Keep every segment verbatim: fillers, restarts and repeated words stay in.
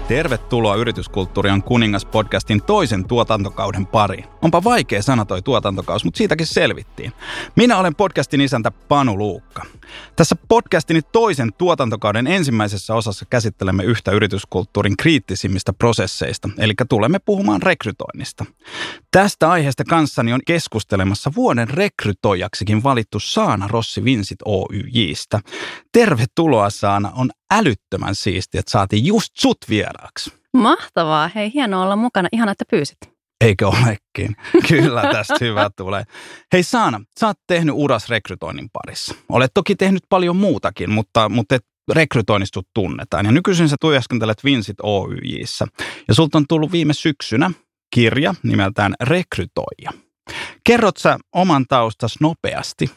Tervetuloa Yrityskulttuurian kuningas podcastin toisen tuotantokauden pariin. Onpa vaikea sana toi tuotantokaus, mutta siitäkin selvittiin. Minä olen podcastin isäntä Panu Luukka. Tässä podcastini toisen tuotantokauden ensimmäisessä osassa käsittelemme yhtä yrityskulttuurin kriittisimmistä prosesseista, eli tulemme puhumaan rekrytoinnista. Tästä aiheesta kanssani on keskustelemassa vuoden rekrytoijaksikin valittu Saana Rossi Vincit Oyj:stä. Tervetuloa Saana, on älyttömän siistiä, että saatiin just sut vieraaksi. Mahtavaa, hei hienoa olla mukana, ihana että pyysit. Eikö olekin? Kyllä tästä hyvä tulee. Hei Saana, sä oot tehnyt uras rekrytoinnin parissa. Olet toki tehnyt paljon muutakin, mutta, mutta et rekrytoinnista tunnetaan. Ja nykyisin sä työskentelet Vincit Oyj:ssä. Ja sulta on tullut viime syksynä kirja nimeltään Rekrytoija. Kerrot sä oman taustas nopeasti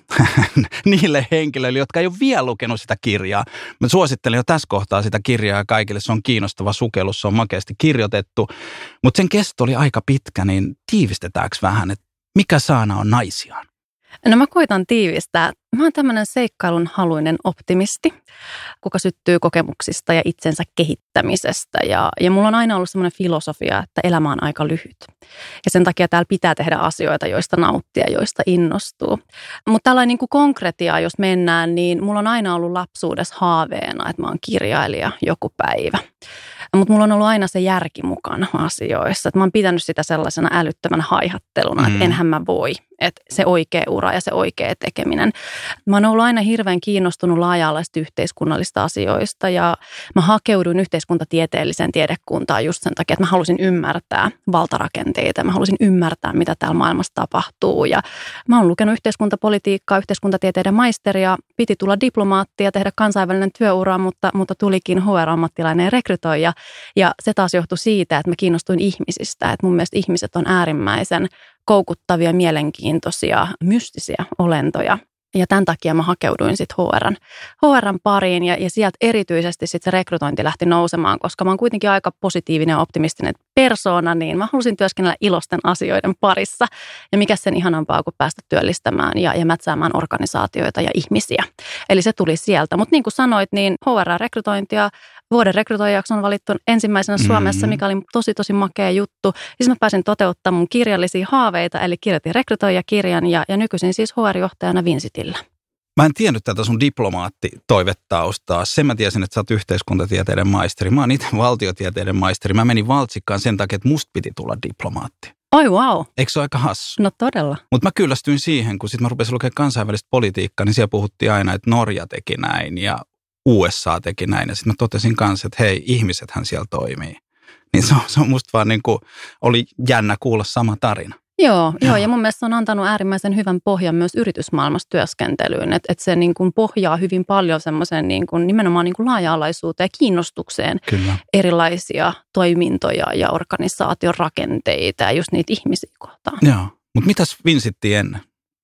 niille henkilöille, jotka ei ole vielä lukenut sitä kirjaa. Mä suosittelen jo tässä kohtaa sitä kirjaa kaikille. Se on kiinnostava sukellus, se on makeasti kirjoitettu. Mutta sen kesto oli aika pitkä, niin tiivistetäänkö vähän, että mikä Saana on naisiaan? No mä koitan tiivistää. Mä oon tämmöinen seikkailun haluinen optimisti, kuka syttyy kokemuksista ja itsensä kehittämisestä. Ja, ja mulla on aina ollut semmoinen filosofia, että elämä on aika lyhyt. Ja sen takia täällä pitää tehdä asioita, joista nauttia, joista innostuu. Mutta tällainen niin kuin konkretiaa, jos mennään, niin mulla on aina ollut lapsuudessa haaveena, että mä oon kirjailija joku päivä. Mutta mulla on ollut aina se järki mukana asioissa. Et mä oon pitänyt sitä sellaisena älyttömän haihatteluna, mm. että enhän mä voi. Että se oikea ura ja se oikea tekeminen. Mä oon ollut aina hirveän kiinnostunut laaja-alaisista yhteiskunnallista asioista ja mä hakeuduin yhteiskuntatieteelliseen tiedekuntaan just sen takia, että mä halusin ymmärtää valtarakenteita. Mä halusin ymmärtää, mitä täällä maailmassa tapahtuu. Ja mä oon lukenut yhteiskuntapolitiikkaa, yhteiskuntatieteiden maisteria. Piti tulla diplomaatti ja tehdä kansainvälinen työura, mutta, mutta tulikin H R-ammattilainen rekrytoija. Ja se taas johtui siitä, että mä kiinnostuin ihmisistä. Että mun mielestä ihmiset on äärimmäisen koukuttavia, mielenkiintoisia, mystisiä olentoja. Ja tämän takia mä hakeuduin sitten H R:n, H R:n pariin ja, ja sieltä erityisesti sitten se rekrytointi lähti nousemaan, koska mä oon kuitenkin aika positiivinen ja optimistinen persoona, niin mä halusin työskennellä iloisten asioiden parissa. Ja mikä sen ihanampaa kuin päästä työllistämään ja, ja mätsäämään organisaatioita ja ihmisiä. Eli se tuli sieltä. Mutta niin kuin sanoit, niin H R-rekrytointia vuoden rekrytoijaksi on valittu ensimmäisenä Suomessa, mikä oli tosi tosi makea juttu. Siis mä pääsin toteuttamaan mun kirjallisia haaveita, eli kirjoitin rekrytoijakirjan ja, ja nykyisin siis H R-johtajana Vincitillä. Mä en tiennyt tätä sun diplomaattitoivetaustaa. Sen mä tiesin, että sä oot yhteiskuntatieteiden maisteri. Mä oon itse valtiotieteiden maisteri. Mä menin Valtsikkaan sen takia, että musta piti tulla diplomaatti. Oi wow. Eikö se ole aika hassu? No todella. Mutta mä kyllästyin siihen, kun sit mä rupesin lukemaan kansainvälistä politiikkaa, niin siellä puhuttiin aina, että Norja teki näin ja U S A teki näin. Ja sitten mä totesin kanssa, että hei, ihmisethän siellä toimii. Niin se on, se on musta vaan niin kuin, oli jännä kuulla sama tarina. Joo, joo, ja mun mielestä se on antanut äärimmäisen hyvän pohjan myös yritysmaailmassa työskentelyyn, että et se niin kuin pohjaa hyvin paljon semmoisen niin kuin nimenomaan niin kuin laaja-alaisuuteen ja kiinnostukseen. Kyllä. Erilaisia toimintoja ja organisaation rakenteita ja just niitä ihmisiä kohtaan. Joo, mutta mitäs Vincitti ennen?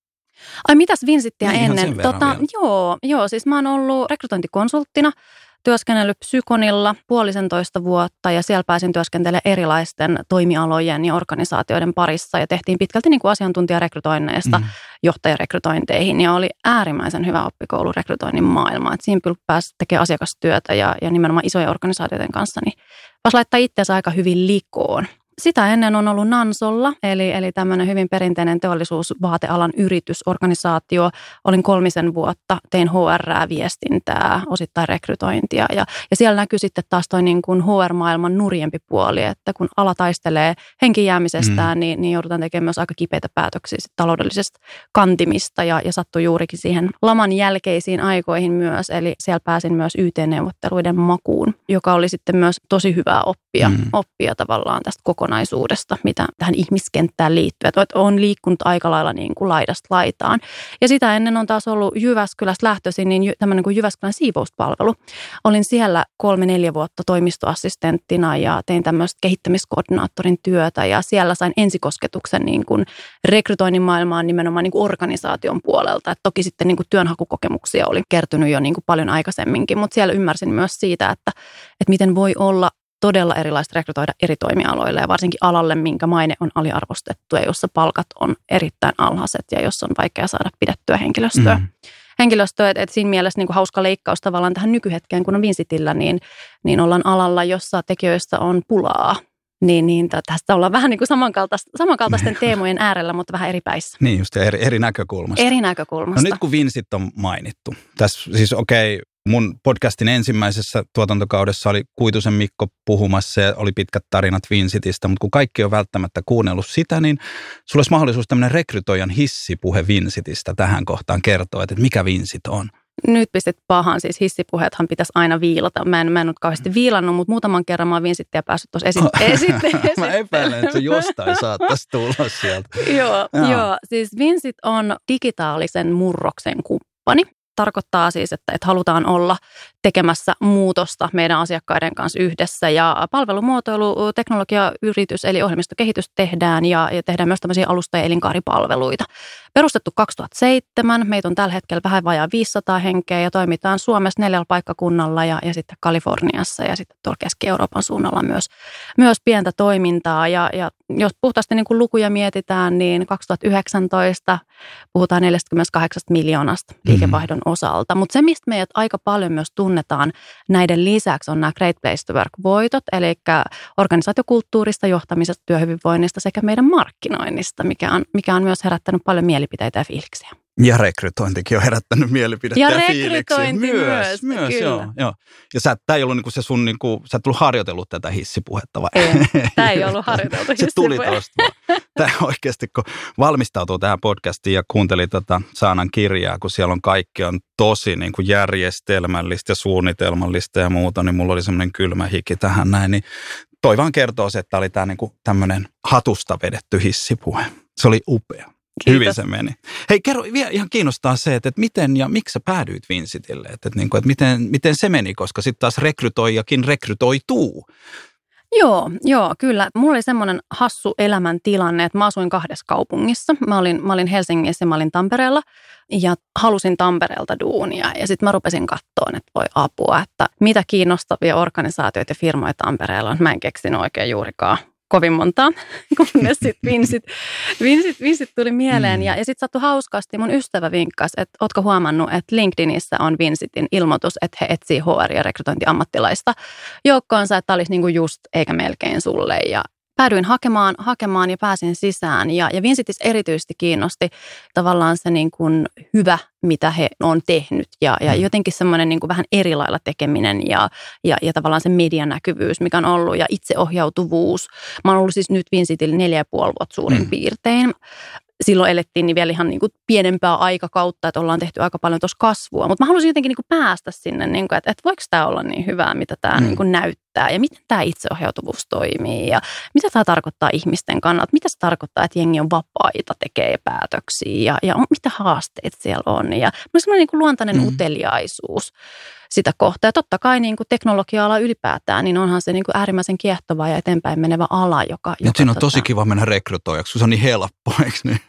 Ai mitäs Vincittiä niin, ennen? Tota, joo, joo, siis mä oon ollut rekrytointikonsulttina. Työskennellyt Psykonilla puolisentoista vuotta ja siellä pääsin työskentelemään erilaisten toimialojen ja organisaatioiden parissa ja tehtiin pitkälti niin kuin asiantuntijarekrytoinneista mm. johtajarekrytointeihin ja oli äärimmäisen hyvä oppikoulu rekrytoinnin maailma. Et siinä pääsi tekemään asiakastyötä ja, ja nimenomaan isojen organisaatioiden kanssa, niin pääsi laittaa itseänsä aika hyvin likoon. Sitä ennen on ollut Nansolla, eli, eli tämmöinen hyvin perinteinen teollisuusvaatealan yritysorganisaatio. Olin kolmisen vuotta, tein H R:ää, viestintää, osittain rekrytointia. Ja, ja siellä näkyy sitten taas toi niin kuin H R-maailman nurjempi puoli, että kun ala taistelee henkijäämisestään, mm. niin, niin joudutaan tekemään myös aika kipeitä päätöksiä taloudellisesta kantimista. Ja, ja sattui juurikin siihen laman jälkeisiin aikoihin myös, eli siellä pääsin myös Y T-neuvotteluiden makuun, joka oli sitten myös tosi hyvää oppia, mm. oppia tavallaan tästä kokonaisuudesta. kokonaisuudesta, mitä tähän ihmiskenttään liittyy. Että on liikkunut aika lailla niin kuin laidasta laitaan. Ja sitä ennen on taas ollut Jyväskylästä lähtöisin, niin tämmöinen kuin Jyväskylän siivouspalvelu. Olin siellä kolme, neljä vuotta toimistoassistenttina ja tein tämmöistä kehittämiskoordinaattorin työtä ja siellä sain ensikosketuksen niin kuin rekrytoinnin maailmaan nimenomaan niin kuin organisaation puolelta. Et toki sitten niin kuin työnhakukokemuksia oli kertynyt jo niin kuin paljon aikaisemminkin, mutta siellä ymmärsin myös siitä, että, että miten voi olla todella erilaista rekrytoida eri toimialoille ja varsinkin alalle, minkä maine on aliarvostettu ja jossa palkat on erittäin alhaiset ja jossa on vaikea saada pidettyä henkilöstöä, mm. henkilöstöä. Että et siinä mielessä niin kuin hauska leikkaus tavallaan tähän nykyhetkeen, kun on Vincitillä, niin, niin ollaan alalla, jossa tekijöistä on pulaa. Niin, niin tästä ollaan vähän niin kuin samankaltaisten, samankaltaisten teemojen äärellä, mutta vähän eri päissä. Niin just, eri, eri näkökulmasta. Eri näkökulmasta. No nyt kun Vincit on mainittu, tässä siis okei, okay, mun podcastin ensimmäisessä tuotantokaudessa oli Kuitusen Mikko puhumassa ja oli pitkät tarinat Vincitistä, mutta kun kaikki on välttämättä kuunnellut sitä, niin sulla olisi mahdollisuus tämmöinen rekrytoijan hissipuhe Vincitistä tähän kohtaan kertoa, että mikä Vincit on. Nyt pistit pahan, siis hissipuheethan pitäisi aina viilata. Mä en, mä en ole kauheasti viilannut, mutta muutaman kerran mä oon Vincittiä päässyt tuossa esittelemään. Esi- mä epäilen, että se jostain saattaisi tulla sieltä. joo, joo, siis Vincit on digitaalisen murroksen kumppani. Tarkoittaa siis, että, että halutaan olla tekemässä muutosta meidän asiakkaiden kanssa yhdessä ja palvelumuotoilu, teknologiayritys eli ohjelmistokehitys tehdään ja, ja tehdään myös tämmöisiä alusta- ja elinkaaripalveluita. Perustettu kaksituhattaseitsemän, meitä on tällä hetkellä vähän vajaa viisisataa henkeä ja toimitaan Suomessa neljällä paikkakunnalla ja, ja sitten Kaliforniassa ja sitten tuolla Keski-Euroopan suunnalla myös, myös pientä toimintaa. Ja, ja jos puhtaasti niin kuin lukuja mietitään, niin kaksituhattayhdeksäntoista puhutaan neljäkymmentäkahdeksan miljoonasta liikevaihdon osalta. Mutta se, mistä meidät aika paljon myös tunnetaan näiden lisäksi, on nämä Great Place to Work-voitot, eli organisaatiokulttuurista, johtamisesta, työhyvinvoinnista sekä meidän markkinoinnista, mikä on, mikä on myös herättänyt paljon mielipiteitä ja fiiliksiä. Ja rekrytointikin on herättänyt mielipidettä ja, ja fiiliksiä. Myös, myös, myös joo, joo. Ja sä, tää ei ollut niinku se sun, niinku, sä et tullut harjoitellut tätä hissipuhetta vai? Ei, tää ei ollut harjoiteltu hissipuhe. Se tuli tosta vaan. Tää oikeasti, kun valmistautuu tähän podcastiin ja kuunteli tota Saanan kirjaa, kun siellä on kaikki on tosi niinku järjestelmällistä ja suunnitelmallista ja muuta, niin mulla oli semmoinen kylmä hiki tähän näin, niin toi vaan kertoo se, että oli tää niinku tämmönen hatusta vedetty hissipuhe. Se oli upea. Kiitos. Hyvin se meni. Hei, kerro, vielä ihan kiinnostaa se, että, että miten ja miksi sä päädyit Vincitille, että, että, että miten, miten se meni, koska sitten taas rekrytoijakin rekrytoituu. Joo, joo, kyllä. Mulla oli semmoinen hassu elämäntilanne, että mä asuin kahdessa kaupungissa. Mä olin, mä olin Helsingissä ja mä olin Tampereella ja halusin Tampereelta duunia. Ja sitten mä rupesin katsoa, että voi apua, että mitä kiinnostavia organisaatioita ja firmoja Tampereella on. Mä en keksinyt oikein juurikaan kovin montaa, kunnes sitten Vincit, Vincit, Vincit tuli mieleen. Mm. Ja, ja sitten sattui hauskasti, mun ystävä vinkkasi, että ootko huomannut, että LinkedInissä on Vincitin ilmoitus, että he etsii H R- ja rekrytointiammattilaista joukkoonsa, että olisi niinku just eikä melkein sulle. Ja päädyin hakemaan, hakemaan ja pääsin sisään. Ja, ja Vincitissä erityisesti kiinnosti tavallaan se niin kuin hyvä, mitä he on tehnyt. Ja, ja jotenkin semmoinen niin kuin vähän eri lailla tekeminen ja, ja, ja tavallaan se medianäkyvyys, mikä on ollut, ja itseohjautuvuus. Mä oon ollut siis nyt Vincitillä neljä ja puoli vuotta suurin mm. piirtein. Silloin elettiin niin vielä ihan niin kuin pienempää aikakautta, että ollaan tehty aika paljon tuossa kasvua. Mutta mä halusin jotenkin niin kuin päästä sinne, niin kuin, että, että voiko tämä olla niin hyvää, mitä tämä mm. niin kuin näyttää. Ja miten tämä itseohjautuvuus toimii. Ja mitä tämä tarkoittaa ihmisten kannalta. Mitä se tarkoittaa, että jengi on vapaita, tekee päätöksiä. Ja, ja mitä haasteet siellä on. Ja on semmoinen niin kuin luontainen mm. uteliaisuus sitä kohtaa. Ja totta kai niin kuin teknologia-ala ylipäätään, niin onhan se niin kuin äärimmäisen kiehtova ja eteenpäin menevä ala, joka... joka siinä on tota... tosi kiva mennä rekrytoijaksi, kun se on niin helppo, eikö niin?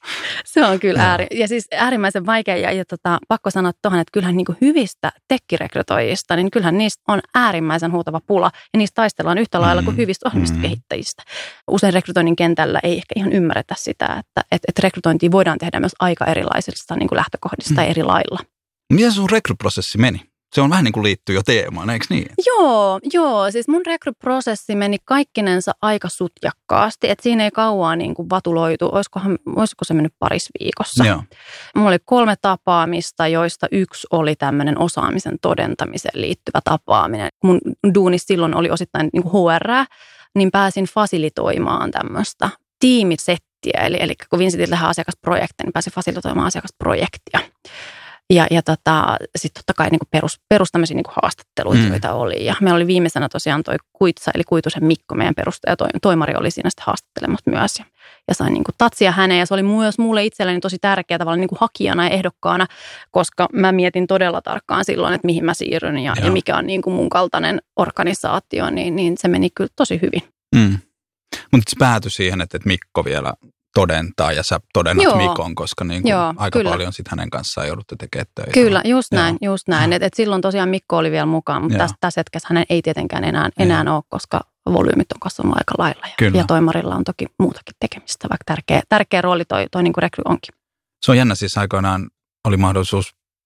Se on kyllä ääri, ja siis äärimmäisen vaikea, ja, ja tota, pakko sanoa tuohon, että kyllähän niin kuin hyvistä tekkirekrytoijista, niin kyllähän niistä on äärimmäisen huutava pula, ja niistä taistellaan yhtä lailla kuin hyvistä ohjelmistokehittäjistä. Usein rekrytoinnin kentällä ei ehkä ihan ymmärretä sitä, että et, et rekrytointia voidaan tehdä myös aika erilaisista niin kuin lähtökohdista mm. eri lailla. Miten sun rekryprosessi meni? Se on vähän niin kuin liittyy jo teemaan, eikö niin? Joo, joo. Siis mun rekryprosessi meni kaikkinensa aika sutjakkaasti, että siinä ei kauan niin kuin vatuloitu. Olisikohan, olisiko se mennyt parissa viikossa? Joo. Mulla oli kolme tapaamista, joista yksi oli tämmöinen osaamisen todentamiseen liittyvä tapaaminen. Mun duunis silloin oli osittain niin kuin H R, niin pääsin fasilitoimaan tämmöistä tiimisettiä. Eli, eli kun Vincitiltä tehdään asiakasprojekteja, niin pääsin fasilitoimaan asiakasprojektia. Ja, ja tota, sitten totta kai niin kuin perus, perus tämmöisiä niin kuin haastatteluita, mm. joita oli. Ja meillä oli viimeisenä tosiaan toi Kuitsa, eli Kuitusen Mikko, meidän perustaja, toi, toimari oli siinä sitten haastattelemassa myös. Ja, ja sain niin kuin tatsia häneen, ja se oli myös mulle itselleni tosi tärkeä tavallaan niin kuin hakijana ja ehdokkaana, koska mä mietin todella tarkkaan silloin, että mihin mä siirryn ja, ja mikä on niin kuin mun kaltainen organisaatio, niin, niin se meni kyllä tosi hyvin. Mm. Mutta se päätyi siihen, että, että Mikko vielä todentaa ja sä todennat Joo. Mikon, koska niin kuin Joo, aika kyllä. paljon sit hänen kanssaan jouduttu tekemään töitä. Kyllä, just näin, Joo. just näin. Et, et silloin tosiaan Mikko oli vielä mukaan, mutta tässä, tässä hetkessä hänen ei tietenkään enää, enää ole, koska volyymit on kasvanut aika lailla. Ja, ja toimarilla on toki muutakin tekemistä, vaikka tärkeä, tärkeä rooli toi, toi niin kuin rekry onkin. Se on jännä, siis aikoinaan oli mahdollisuus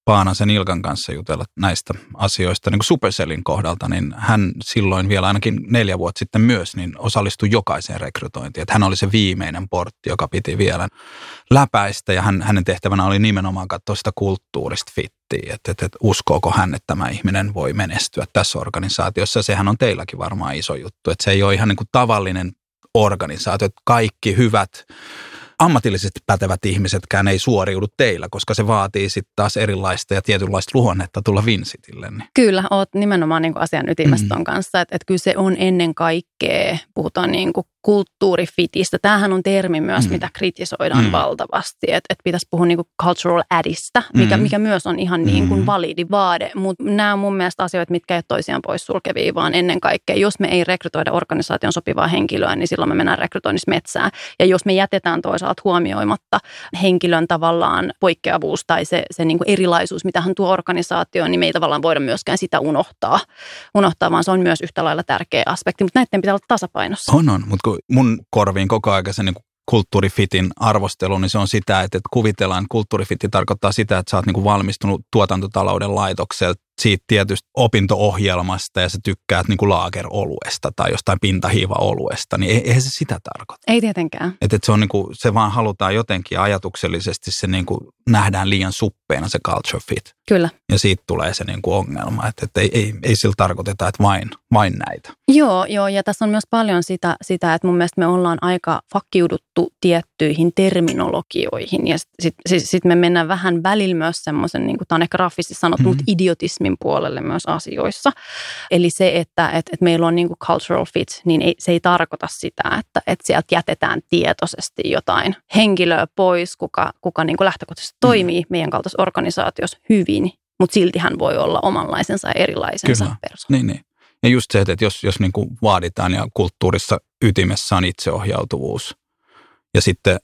Paanasen Ilkan kanssa jutella näistä asioista niin kuin Supercellin kohdalta, niin hän silloin vielä ainakin neljä vuotta sitten myös niin osallistui jokaiseen rekrytointiin. Että hän oli se viimeinen portti, joka piti vielä läpäistä ja hän, hänen tehtävänä oli nimenomaan katsoa sitä kulttuurista fittiä, että, että, että uskooko hän, että tämä ihminen voi menestyä tässä organisaatiossa. Sehän on teilläkin varmaan iso juttu, että se ei ole ihan niin kuin tavallinen organisaatio, että kaikki hyvät ammatillisesti pätevät ihmisetkään ei suoriudu teillä, koska se vaatii sitten taas erilaista ja tietynlaista luonnetta tulla Vincitille. Niin. Kyllä, oot nimenomaan niin kuin asian ytimessä ton mm-hmm. kanssa, että, että kyllä se on ennen kaikkea, puhutaan niin kuin kulttuurifitistä. Tämähän on termi myös, mm. mitä kritisoidaan mm. valtavasti, että, että pitäisi puhua niin kuin cultural adista, mikä, mm. mikä myös on ihan niin kuin validi vaade, mutta nämä on mun mielestä asioita, mitkä ei ole toisiaan poissulkevia, vaan ennen kaikkea, jos me ei rekrytoida organisaation sopivaa henkilöä, niin silloin me mennään rekrytoinnissa metsään. Ja jos me jätetään toisaalta huomioimatta henkilön tavallaan poikkeavuus tai se, se niin kuin erilaisuus, mitä hän tuo organisaatioon, niin me ei tavallaan voida myöskään sitä unohtaa, unohtaa vaan se on myös yhtä lailla tärkeä aspekti, mutta näiden pitää olla tasapainossa. On, on, mutta mun korviin koko ajan se niin kuin kulttuurifitin arvostelu, niin se on sitä, että, että kuvitellaan, kulttuurifitti tarkoittaa sitä, että sä oot niin kuin valmistunut tuotantotalouden laitokselta siitä tietystä opinto-ohjelmasta ja sä tykkäät niin kuin laageroluesta tai jostain pintahiiva-oluesta, niin eihän se sitä tarkoita. Ei tietenkään. Että et se, on niin kuin, se vaan halutaan jotenkin ajatuksellisesti, se niin kuin nähdään liian suppeena se culture fit. Kyllä. Ja siitä tulee se niin kuin ongelma, että, että ei, ei, ei sillä tarkoiteta, että vain, vain näitä. Joo, joo, ja tässä on myös paljon sitä, sitä että mun mielestä me ollaan aika fakkiuduttu tiettyihin terminologioihin ja sitten sit, sit me mennään vähän välillä myös semmoisen, niin kuin tämä on ehkä raffisesti sanottu, mm-hmm. idiotismin puolelle myös asioissa. Eli se, että et, et meillä on niin kuin cultural fit, niin ei, se ei tarkoita sitä, että et sieltä jätetään tietoisesti jotain henkilöä pois, kuka, kuka niin kuin lähtökohtaisesti toimii mm-hmm. meidän kaltaisessa organisaatiossa hyvin, mutta silti hän voi olla omanlaisensa ja erilaisensa persoona. Niin, niin. Ja just se, että jos, jos niin kuin vaaditaan ja kulttuurissa ytimessä on itseohjautuvuus ja sitten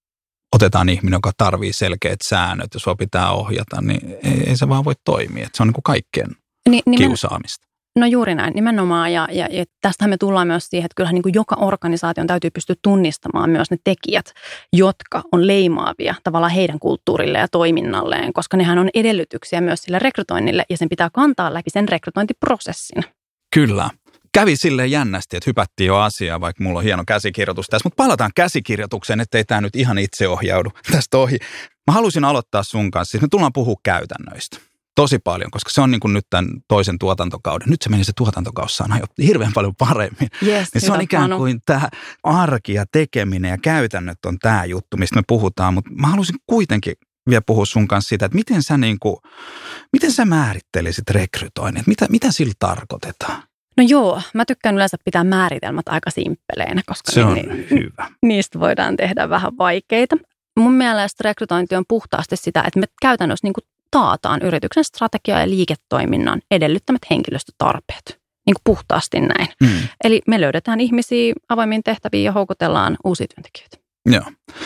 otetaan ihminen, joka tarvii selkeät säännöt ja sua pitää ohjata, niin ei, ei se vaan voi toimia. Että se on niin kuin kaikkien niin, nimen, kiusaamista. No juuri näin, nimenomaan. Ja, ja, ja tästähän me tullaan myös siihen, että kyllähän niin kuin joka organisaation täytyy pystyä tunnistamaan myös ne tekijät, jotka on leimaavia tavallaan heidän kulttuurille ja toiminnalleen, koska nehän on edellytyksiä myös sille rekrytoinnille ja sen pitää kantaa läpi sen rekrytointiprosessin. Kyllä. Kävi silleen jännästi, että hypättiin jo asiaa, vaikka mulla on hieno käsikirjoitus tässä, mutta palataan käsikirjoitukseen, ettei tämä nyt ihan itse ohjaudu tästä ohi. Mä halusin aloittaa sun kanssa, siis me tullaan puhua käytännöistä tosi paljon, koska se on niin kuin nyt tämän toisen tuotantokauden. Nyt se meni se tuotantokausi sana jo hirveän paljon paremmin. Yes, niin se on ikään kuin tämä arki ja tekeminen ja käytännöt on tämä juttu, mistä me puhutaan, mutta mä halusin kuitenkin vielä puhua sun kanssa siitä, että miten sä, niin kuin, miten sä määrittelisit rekrytoinnin, mitä, mitä sillä tarkoitetaan? No joo, mä tykkään yleensä pitää määritelmät aika simppeleinä, koska se on niin, hyvä. Niistä voidaan tehdä vähän vaikeita. Mun mielestä rekrytointi on puhtaasti sitä, että me käytännössä niin kuin taataan yrityksen strategia- ja liiketoiminnan edellyttämät henkilöstötarpeet. Niin kuin puhtaasti näin. Mm. Eli me löydetään ihmisiä avoimiin tehtäviin ja houkutellaan uusia työntekijöitä. Joo.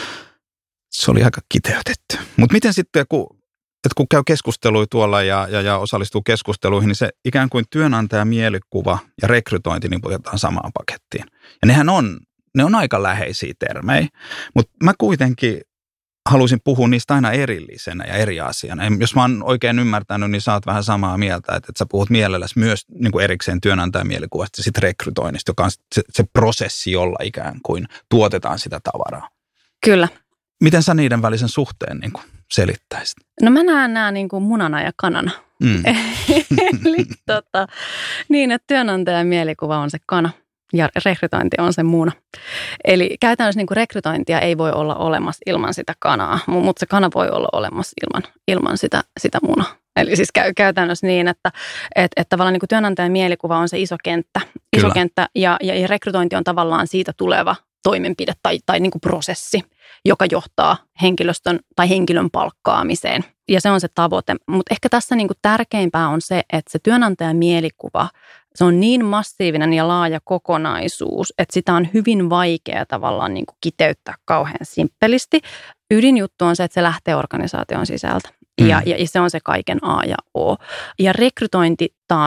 Se oli aika kiteytetty. Mutta miten sitten, kun, että kun käy keskusteluja tuolla ja, ja, ja osallistuu keskusteluihin, niin se ikään kuin työnantajan mielikuva ja rekrytointi niin puhutaan samaan pakettiin. Ja nehän on, ne on aika läheisiä termejä, mutta mä kuitenkin haluaisin puhua niistä aina erillisenä ja eri asiana. Jos mä oon oikein ymmärtänyt, niin sä oot vähän samaa mieltä, että, että sä puhut mielelläsi myös niin kuin erikseen työnantajan mielikuvasta ja sitten rekrytoinnista, joka on se, se prosessi, jolla ikään kuin tuotetaan sitä tavaraa. Kyllä. Miten sä niiden välisen suhteen niin kuin selittäisit? No mä näen nämä niin kuin munana ja kanana. Mm. Eli tota, niin, että työnantajan mielikuva on se kana ja rekrytointi on se muna. Eli käytännössä niin kuin rekrytointia ei voi olla olemassa ilman sitä kanaa, mutta se kana voi olla olemassa ilman, ilman sitä, sitä munaa. Eli siis käy, käytännössä niin, että et, et tavallaan niin kuin työnantajan mielikuva on se iso kenttä, iso kenttä ja, ja, ja rekrytointi on tavallaan siitä tuleva toimenpide tai, tai niin kuin prosessi, joka johtaa henkilöstön tai henkilön palkkaamiseen. Ja se on se tavoite. Mutta ehkä tässä niin kuin tärkeimpää on se, että se työnantajan mielikuva, se on niin massiivinen ja laaja kokonaisuus, että sitä on hyvin vaikea tavallaan niin kuin kiteyttää kauhean simppelisti. Ydinjuttu on se, että se lähtee organisaation sisältä. Mm. Ja, ja se on se kaiken A ja O. Ja rekrytointi taas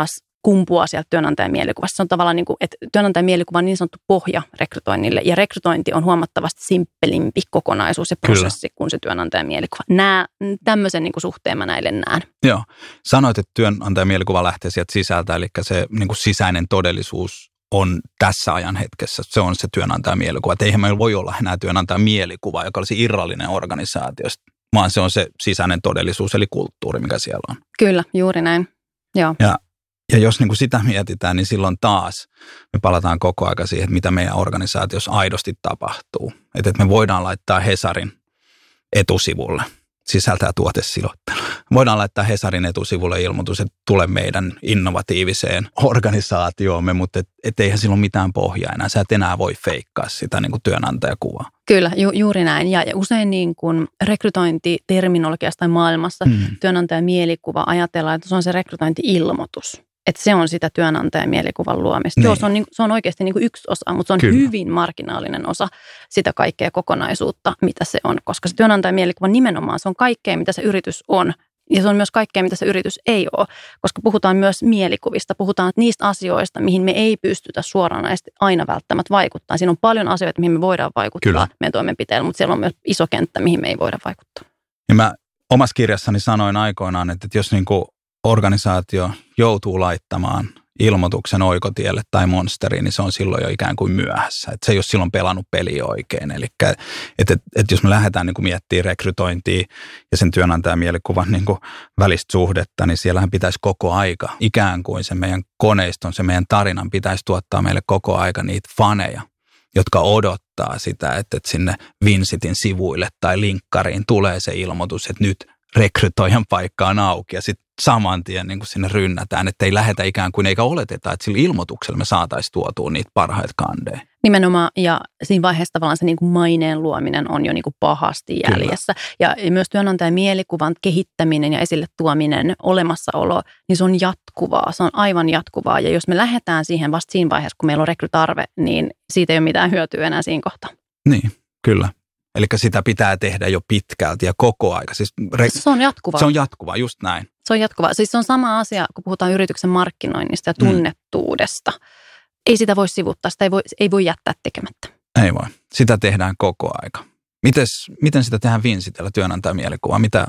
kumpuaa sieltä työnantajan mielikuvasta. Se on tavallaan niin kuin, että työnantajan mielikuva on niin sanottu pohja rekrytoinnille, ja rekrytointi on huomattavasti simppelimpi kokonaisuus ja prosessi Kyllä. kuin se työnantajan mielikuva. Nää, tämmöisen niin kuin suhteen mä näille näen. Joo. Sanoit, että työnantajan mielikuva lähtee sieltä sisältä, eli se niin kuin sisäinen todellisuus on tässä ajan hetkessä. Se on se työnantajan mielikuva. Että eihän meillä voi olla enää työnantajan mielikuva, joka olisi irrallinen organisaatiosta, vaan se on se sisäinen todellisuus, eli kulttuuri, mikä siellä on. Kyllä, juuri näin. Joo. Ja, ja jos niin kuin sitä mietitään, niin silloin taas me palataan koko ajan siihen, että mitä meidän organisaatiossa aidosti tapahtuu. Että, että me voidaan laittaa Hesarin etusivulle, sisältää tuotesilottelu. Voidaan laittaa Hesarin etusivulle ilmoitus, että tule meidän innovatiiviseen organisaatioomme, mutta et, et eihän sillä ole mitään pohjaa enää. Sä et enää voi feikkaa sitä niin kuin työnantajakuvaa. Kyllä, ju, juuri näin. Ja, ja usein niin kuin rekrytointiterminologiasta tai maailmassa hmm. työnantajan mielikuva ajatellaan, että se on se rekrytointi-ilmoitus. Että se on sitä työnantajan mielikuvan luomista. Niin. Joo, se on, niin, se on oikeasti niin kuin yksi osa, mutta se on Kyllä. hyvin marginaalinen osa sitä kaikkea kokonaisuutta, mitä se on. Koska se työnantajan mielikuva nimenomaan, se on kaikkea, mitä se yritys on. Ja se on myös kaikkea, mitä se yritys ei ole. Koska puhutaan myös mielikuvista, puhutaan niistä asioista, mihin me ei pystytä suoranaisesti aina välttämättä vaikuttaa. Siinä on paljon asioita, mihin me voidaan vaikuttaa Kyllä. meidän toimenpiteillä, mutta siellä on myös iso kenttä, mihin me ei voida vaikuttaa. Ja mä omassa kirjassani sanoin aikoinaan, että jos niin kuin organisaatio joutuu laittamaan ilmoituksen oikotielle tai monsteriin, niin se on silloin jo ikään kuin myöhässä. Että se ei ole silloin pelannut peliä oikein. Eli että et, et jos me lähdetään niin kuin miettimään rekrytointia ja sen työnantajan mielikuvan niin kuin välistä suhdetta, niin siellähän pitäisi koko aika ikään kuin se meidän koneiston, se meidän tarinan pitäisi tuottaa meille koko aika niitä faneja, jotka odottaa sitä, että, että sinne Vincitin sivuille tai linkkariin tulee se ilmoitus, että nyt rekrytoijan paikka on auki ja sitten saman tien niin kuin sinne rynnätään, että ei lähetä ikään kuin eikä oleteta, että sillä ilmoituksella me saataisiin tuotua niitä parhaita kandeja. Nimenomaan, ja siinä vaiheessa tavallaan se niin kuin maineen luominen on jo niin kuin pahasti jäljessä. Ja, ja myös työnantajan mielikuvan kehittäminen ja esille tuominen, olemassaolo, niin se on jatkuvaa, se on aivan jatkuvaa. Ja jos me lähdetään siihen vasta siinä vaiheessa, kun meillä on rekrytarve, niin siitä ei ole mitään hyötyä enää siinä kohtaa. Niin, kyllä. Eli sitä pitää tehdä jo pitkälti ja koko aika. Siis re- se on jatkuvaa. Se on jatkuvaa, just näin. Se on jatkuvaa. Siis se on sama asia, kun puhutaan yrityksen markkinoinnista ja tunnettuudesta. Mm. Ei sitä voi sivuttaa, sitä ei voi, ei voi jättää tekemättä. Ei voi. Sitä tehdään koko aika. Mites, miten sitä tehdään Vincitellä työnantajan mielikuvaa? Mitä?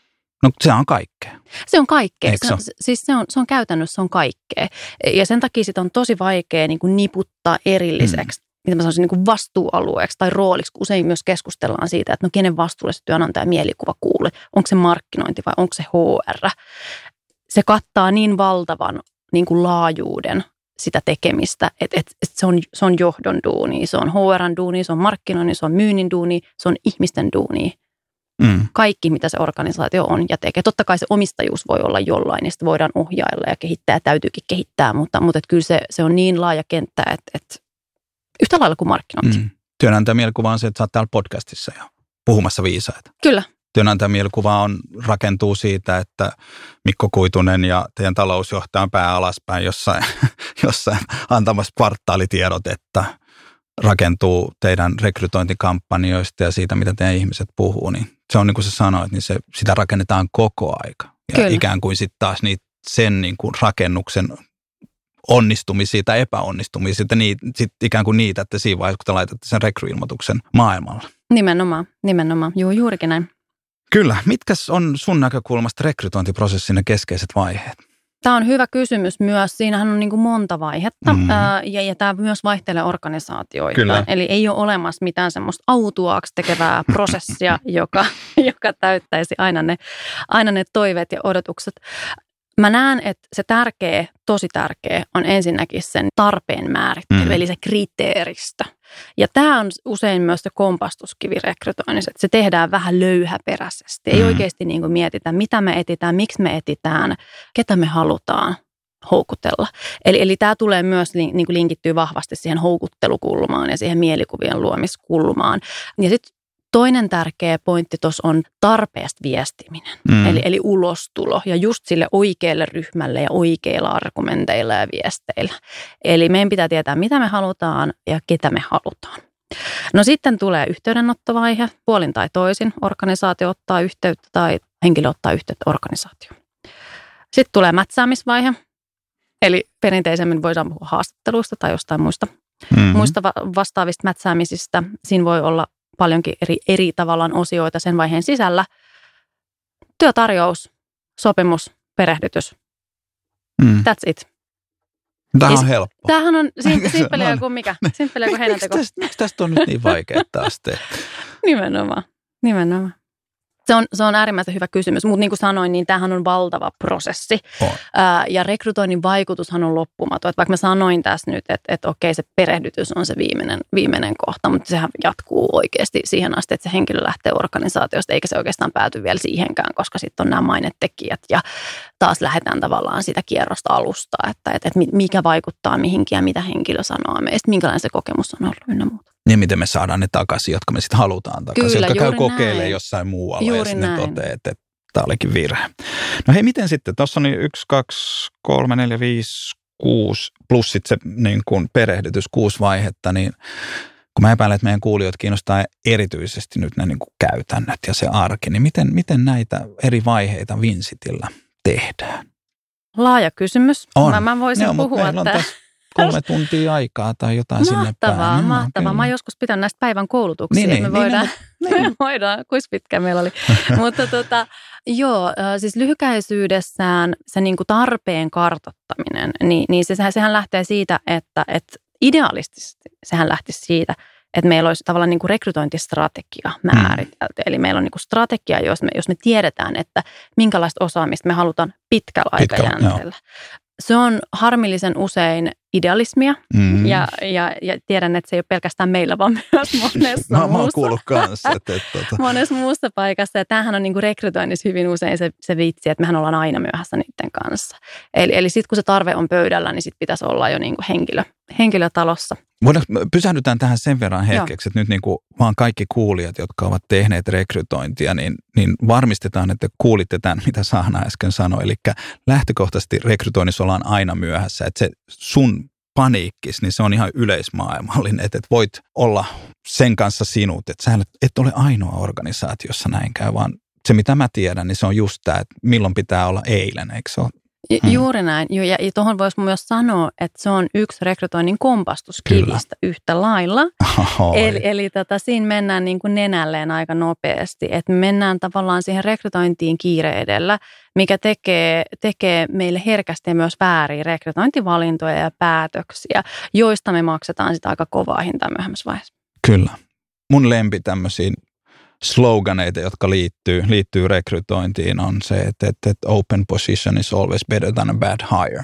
No se on kaikkea. Se on kaikkea. Se, siis se on, se on käytännössä se on kaikkea. Ja sen takia sitä on tosi vaikea niin kuin niputtaa erilliseksi. Mm. Mitä mä sanoisin, niin kuin vastuualueeksi tai rooliksi. Usein myös keskustellaan siitä, että no kenen vastuulle se työnantajan mielikuva kuuluu. Onko se markkinointi vai onko se H R? Se kattaa niin valtavan niin kuin laajuuden sitä tekemistä, että, että se, on, se on johdon duuni, se on H R:n duuni, se on markkinoinnin, se on myynnin duuni, se on ihmisten duuni. Mm. Kaikki, mitä se organisaatio on ja tekee. Totta kai se omistajuus voi olla jollain, ja sitä voidaan ohjailla ja kehittää ja täytyykin kehittää, mutta, mutta että kyllä se, se on niin laaja kenttä, että, että yhtä lailla kuin markkinointi. Mm. Työnantajan mielikuva on se, että sä oot täällä podcastissa jo puhumassa viisaita. Kyllä. Työnantajan mielikuva on, rakentuu siitä, että Mikko Kuitunen ja teidän talousjohtaja on pää alaspäin jossain, jossain antamassa kvartaalitiedotetta, rakentuu teidän rekrytointikampanjoista ja siitä, mitä teidän ihmiset puhuu. Niin se on niin kuin sä sanoit, niin se, sitä rakennetaan koko aika. Ja Kyllä. ikään kuin sitten taas niitä, sen niin kuin rakennuksen onnistumisia tai epäonnistumisia, sitten ikään kuin niitä, että siinä vaiheessa, kun te laitatte sen rekryilmoituksen maailmalla. Nimenomaan, nimenomaan. Juu, juurikin näin. Kyllä. Mitkäs on sun näkökulmasta rekrytointiprosessin ne keskeiset vaiheet? Tämä on hyvä kysymys myös. Siinähän on niin kuin monta vaihetta mm. ää, ja, ja tämä myös vaihtelee organisaatioita. Kyllä. Eli ei ole olemassa mitään semmoista autuaaksi tekevää prosessia, joka, joka täyttäisi aina ne, aina ne toiveet ja odotukset. Mä näen, että se tärkeä, tosi tärkeä on ensinnäkin sen tarpeen määrittely, mm. eli se kriteeristö. Ja tämä on usein myös se kompastuskivi rekrytoinnissa, että se tehdään vähän löyhäperäisesti. Ei mm. oikeasti niin kuin mietitä, mitä me etitään, miksi me etitään, ketä me halutaan houkutella. Eli, eli tämä tulee myös niin kuin linkittyy vahvasti siihen houkuttelukulmaan ja siihen mielikuvien luomiskulmaan. Ja sitten toinen tärkeä pointti tuossa on tarpeesta viestiminen, mm. eli, eli ulostulo ja just sille oikealle ryhmälle ja oikeilla argumenteilla ja viesteillä. Eli meidän pitää tietää, mitä me halutaan ja ketä me halutaan. No sitten tulee yhteydenottovaihe, puolin tai toisin. Organisaatio ottaa yhteyttä tai henkilö ottaa yhteyttä organisaatioon. Sitten tulee mätsäämisvaihe. Eli perinteisemmin voidaan puhua haastatteluista tai jostain muista, mm-hmm. muista vastaavista mätsäämisistä. Siinä voi olla paljonkin eri, eri tavallaan osioita sen vaiheen sisällä. Työtarjous, sopimus, perehdytys. Mm. That's it. Tämä on helppo. Tämähän on simppeliä kuin mikä. Simppeliä kuin heinänteko. Miksi tästä on nyt niin vaikea taas tehdä? Nimenomaan. Nimenomaan. Se on, se on äärimmäisen hyvä kysymys, mutta niin kuin sanoin, niin tämähän on valtava prosessi. On. Ää, ja rekrytoinnin vaikutushan on loppumaton. Että vaikka mä sanoin tässä nyt, että, että okei, se perehdytys on se viimeinen, viimeinen kohta, mutta sehän jatkuu oikeasti siihen asti, että se henkilö lähtee organisaatiosta, eikä se oikeastaan pääty vielä siihenkään, koska sitten on nämä mainetekijät ja taas lähdetään tavallaan sitä kierrosta alusta, että, että, että mikä vaikuttaa mihinkin ja mitä henkilö sanoo meistä, minkälainen se kokemus on ollut ynnä muuta. Niin miten me saadaan ne takaisin, jotka me sitten halutaan takaisin, Kyllä, jotka käy kokeilemaan näin. jossain muualla juuri ja sitten näin. toteaa, että tämä olikin virhe. No hei, miten sitten? Tuossa on niin yksi, kaksi, kolme, neljä, viisi, kuusi plus sitten se niin kuin perehdytys, kuusi vaihetta, niin kun mä epäilen, että meidän kuulijoita kiinnostaa erityisesti nyt ne niin kuin käytännöt ja se arki, niin miten, miten näitä eri vaiheita Vincitillä tehdään? Laaja kysymys. On. Mä, mä voisin Joo, puhua, että... Kolme tuntia aikaa tai jotain mahtavaa, sinne päin. Mahtavaa, mahtavaa. Mä oon joskus pitänyt näistä päivän koulutuksia. Niin, me niin, voidaan, niin, me voidaan, kuinka pitkä meillä oli. Mutta tota, joo, siis lyhykäisyydessään se niinku tarpeen kartoittaminen, niin, niin se, sehän lähtee siitä, että, että idealistisesti sehän lähtisi siitä, että meillä olisi tavallaan niinku rekrytointistrategia määritelty. Mm. Eli meillä on niinku strategia, jos me, jos me tiedetään, että minkälaista osaamista me halutaan pitkällä aikajänteellä. Se on harmillisen usein idealismia mm. ja, ja, ja tiedän, että se ei ole pelkästään meillä, vaan myös monessa mä, muussa. Mä oon kuullut kanssa. Että, että, että. Monessa muussa paikassa. Ja tämähän on niin kuin rekrytoinnissa hyvin usein se, se vitsi, että mehän ollaan aina myöhässä niiden kanssa. Eli, eli sitten kun se tarve on pöydällä, niin sitten pitäisi olla jo niin kuin henkilö, henkilötalossa. Voidaanko, pysähdytään tähän sen verran hetkeksi, Joo. että nyt niin kuin vaan kaikki kuulijat, jotka ovat tehneet rekrytointia, niin, niin varmistetaan, että kuulitte tämän, mitä Saana äsken sanoi. Eli lähtökohtaisesti rekrytoinnissa ollaan aina myöhässä, että se sun paniikkis, niin se on ihan yleismaailmallinen, että voit olla sen kanssa sinut, että sä et ole ainoa organisaatiossa näin käy, vaan se mitä mä tiedän, niin se on just tämä, että milloin pitää olla eilen, eikö se ole? Hmm. Juuri näin. Ja, ja tuohon voisi myös sanoa, että se on yksi rekrytoinnin kompastuskivistä yhtä lailla. Ohoi. Eli, eli tota, siinä mennään niin kuin nenälleen aika nopeasti. Että me mennään tavallaan siihen rekrytointiin kiire edellä, mikä tekee, tekee meille herkästi myös vääriä rekrytointivalintoja ja päätöksiä, joista me maksetaan sitä aika kovaa hintaa myöhemmässä vaiheessa. Kyllä. Mun lempi tämmöisiin sloganeita, jotka liittyy, liittyy rekrytointiin, on se, että, että, että open position is always better than a bad hire.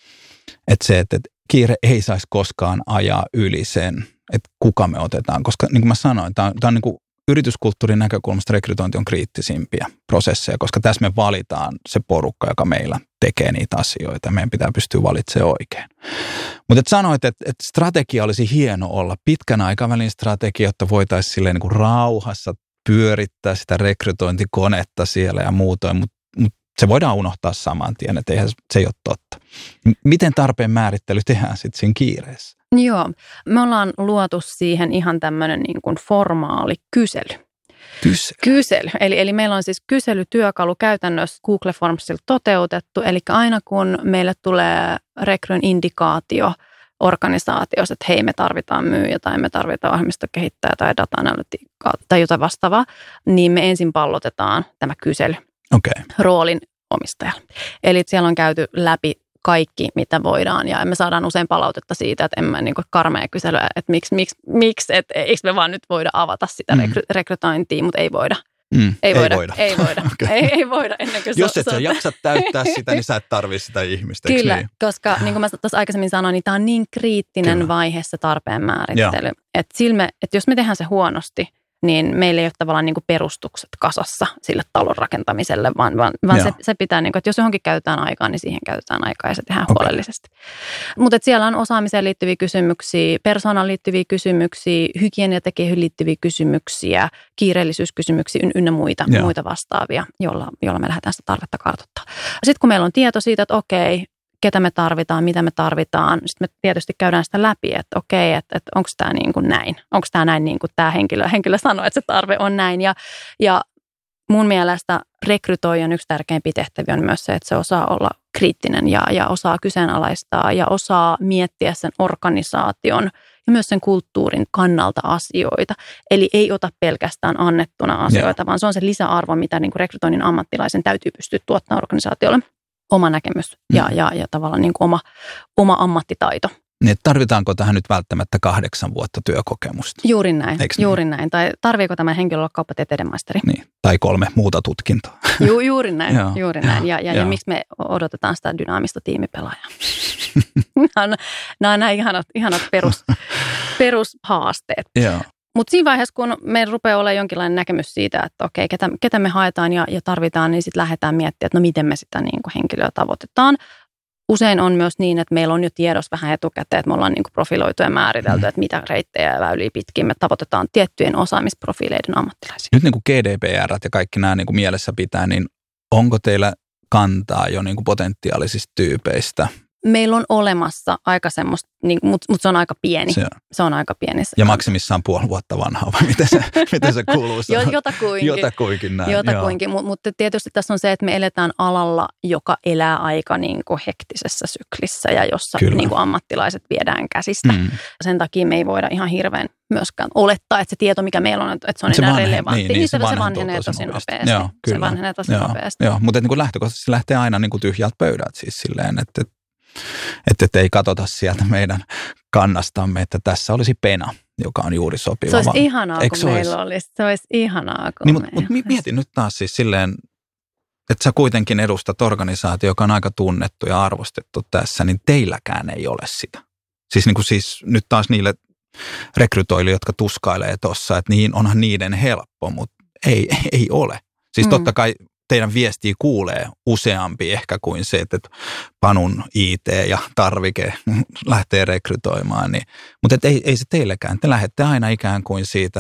Että se, että, että kiire ei saisi koskaan ajaa yli sen, että kuka me otetaan. Koska niin kuin mä sanoin, tämä on, tämä on niin kuin yrityskulttuurin näkökulmasta rekrytointi on kriittisimpiä prosesseja, koska tässä me valitaan se porukka, joka meillä tekee niitä asioita. Meidän pitää pystyä valitsemaan oikein. Mutta et sanoit, että et strategia olisi hieno olla pitkän aikavälin strategia, jotta voitaisiin silleen niin kuin rauhassa pyörittää sitä rekrytointikonetta siellä ja muutoin, mutta mut se voidaan unohtaa saman tien, että eihän se ei ole totta. Miten tarpeen määrittely tehdään sitten siinä kiireessä? Joo, me ollaan luotu siihen ihan tämmöinen niin kuin formaali kysely. Kysely. Kysely. Eli, eli meillä on siis kyselytyökalu käytännössä Google Formsilla toteutettu, eli aina kun meille tulee rekryn indikaatio organisaatiossa, että hei, me tarvitaan myyjä tai me tarvitaan ohjelmistokehittäjä tai data-analytiikkaa tai jotain vastaavaa, niin me ensin pallotetaan tämä kysely okay. roolin omistajalle. Eli siellä on käyty läpi kaikki, mitä voidaan, ja me saadaan usein palautetta siitä, että en mä niin kuin karmea kyselyä, että miksi, miksi, miksi että eikö me vaan nyt voida avata sitä mm. rekry- rekrytointia, mutta ei voida. Mm, ei, ei voida, voida. Ei voida. Okay. Ei, ei voida ennen kuin Jos so, et sä so, jaksa täyttää sitä, niin sä et tarvitse sitä ihmistä. Kyllä, niin? koska niin kuin mä tuossa aikaisemmin sanoin, niin tämä on niin kriittinen Kyllä. vaihe se tarpeen määrittely. Että, silme, että jos me tehdään se huonosti, niin meillä ei ole tavallaan niin kuin perustukset kasassa sille talon rakentamiselle, vaan, vaan, vaan se, se pitää, niin kuin, että jos johonkin käytetään aikaa, niin siihen käytetään aikaa ja se tehdään okay. huolellisesti. Mutta siellä on osaamiseen liittyviä kysymyksiä, persoonaan liittyviä kysymyksiä, hygieniatekijöihin liittyviä kysymyksiä, kiireellisyyskysymyksiä ynnä muita, muita vastaavia, jolla, jolla me lähdetään sitä tarvetta kartoittaa. Sitten kun meillä on tieto siitä, että okei, ketä me tarvitaan, mitä me tarvitaan. Sitten me tietysti käydään sitä läpi, että okei, että, että onko tämä niin kuin näin. Onko tämä näin niin kuin tämä henkilö, henkilö sanoo, että se tarve on näin. Ja, ja mun mielestä rekrytoijan yksi tärkeimpiä tehtäviä on myös se, että se osaa olla kriittinen ja, ja osaa kyseenalaistaa ja osaa miettiä sen organisaation ja myös sen kulttuurin kannalta asioita. Eli ei ota pelkästään annettuna asioita, yeah. vaan se on se lisäarvo, mitä niin kuin rekrytoinnin ammattilaisen täytyy pystyä tuottamaan organisaatiolle. Oma näkemys mm. ja, ja, ja tavallaan niin kuin oma, oma ammattitaito. Niin, tarvitaanko tähän nyt välttämättä kahdeksan vuotta työkokemusta? Juuri näin, Eiks juuri niin? näin. Tai tarviiko tämä henkilö olla kauppatieteiden maisteri? Niin, tai kolme muuta tutkintoa. Ju, juuri näin, Joo, juuri näin. Ja, ja, ja miksi me odotetaan sitä dynaamista tiimipelaajaa? nämä on nämä, on nämä ihanat, ihanat perus, perushaasteet. Mutta siinä vaiheessa, kun meillä rupeaa olemaan jonkinlainen näkemys siitä, että okei, ketä, ketä me haetaan ja, ja tarvitaan, niin sitten lähdetään miettimään, että no miten me sitä niin kuin henkilöä tavoitetaan. Usein on myös niin, että meillä on jo tiedossa vähän etukäteen, että me ollaan niin kuin profiloitu ja määritelty, mm. että mitä reittejä ja väyliä pitkin me tavoitetaan tiettyjen osaamisprofiileiden ammattilaisia. Nyt niin kuin G D P R ja kaikki nämä niin kuin mielessä pitää, niin onko teillä kantaa jo niin kuin potentiaalisista tyypeistä? Meillä on olemassa aika semmoista, niin, mutta mut se on aika pieni. Se on, se on aika pieni. Ja maksimissaan puoli vuotta vanhaa, vai miten se, miten se kuuluu? Jotakuinkin. Jotakuinkin näin. Jotakuinkin, mutta mut tietysti tässä on se, että me eletään alalla, joka elää aika niin kuin hektisessä syklissä ja jossa niin kuin ammattilaiset viedään käsistä. Mm. Sen takia me ei voida ihan hirveän myöskään olettaa, että se tieto, mikä meillä on, että se on se enää vanhe, relevantti. Niin, niin, se, se vanhenee tosi nopeasti. nopeasti. Joo, se vanhenee tosi joo, nopeasti. Joo, mutta niin kuin lähtökohtaisesti lähtee aina niin kuin tyhjältä pöydältä siis silleen, että Että et ei katsota sieltä meidän kannastamme, että tässä olisi pena, joka on juuri sopiva. Se olisi ihanaa, kun se meillä olisi? Se olisi ihanaa, kun niin, Mutta mut mietin nyt taas siis silleen, että sä kuitenkin edustat organisaatio, joka on aika tunnettu ja arvostettu tässä, niin teilläkään ei ole sitä. Siis, niin kuin siis nyt taas niille rekrytoille, jotka tuskailee tuossa, että niin onhan niiden helppo, mutta ei, ei ole. Siis mm. totta kai teidän viestiä kuulee useampi ehkä kuin se, että Panun I T ja tarvike lähtee rekrytoimaan. Niin, mutta ei, ei se teillekään. Te lähdette aina ikään kuin siitä,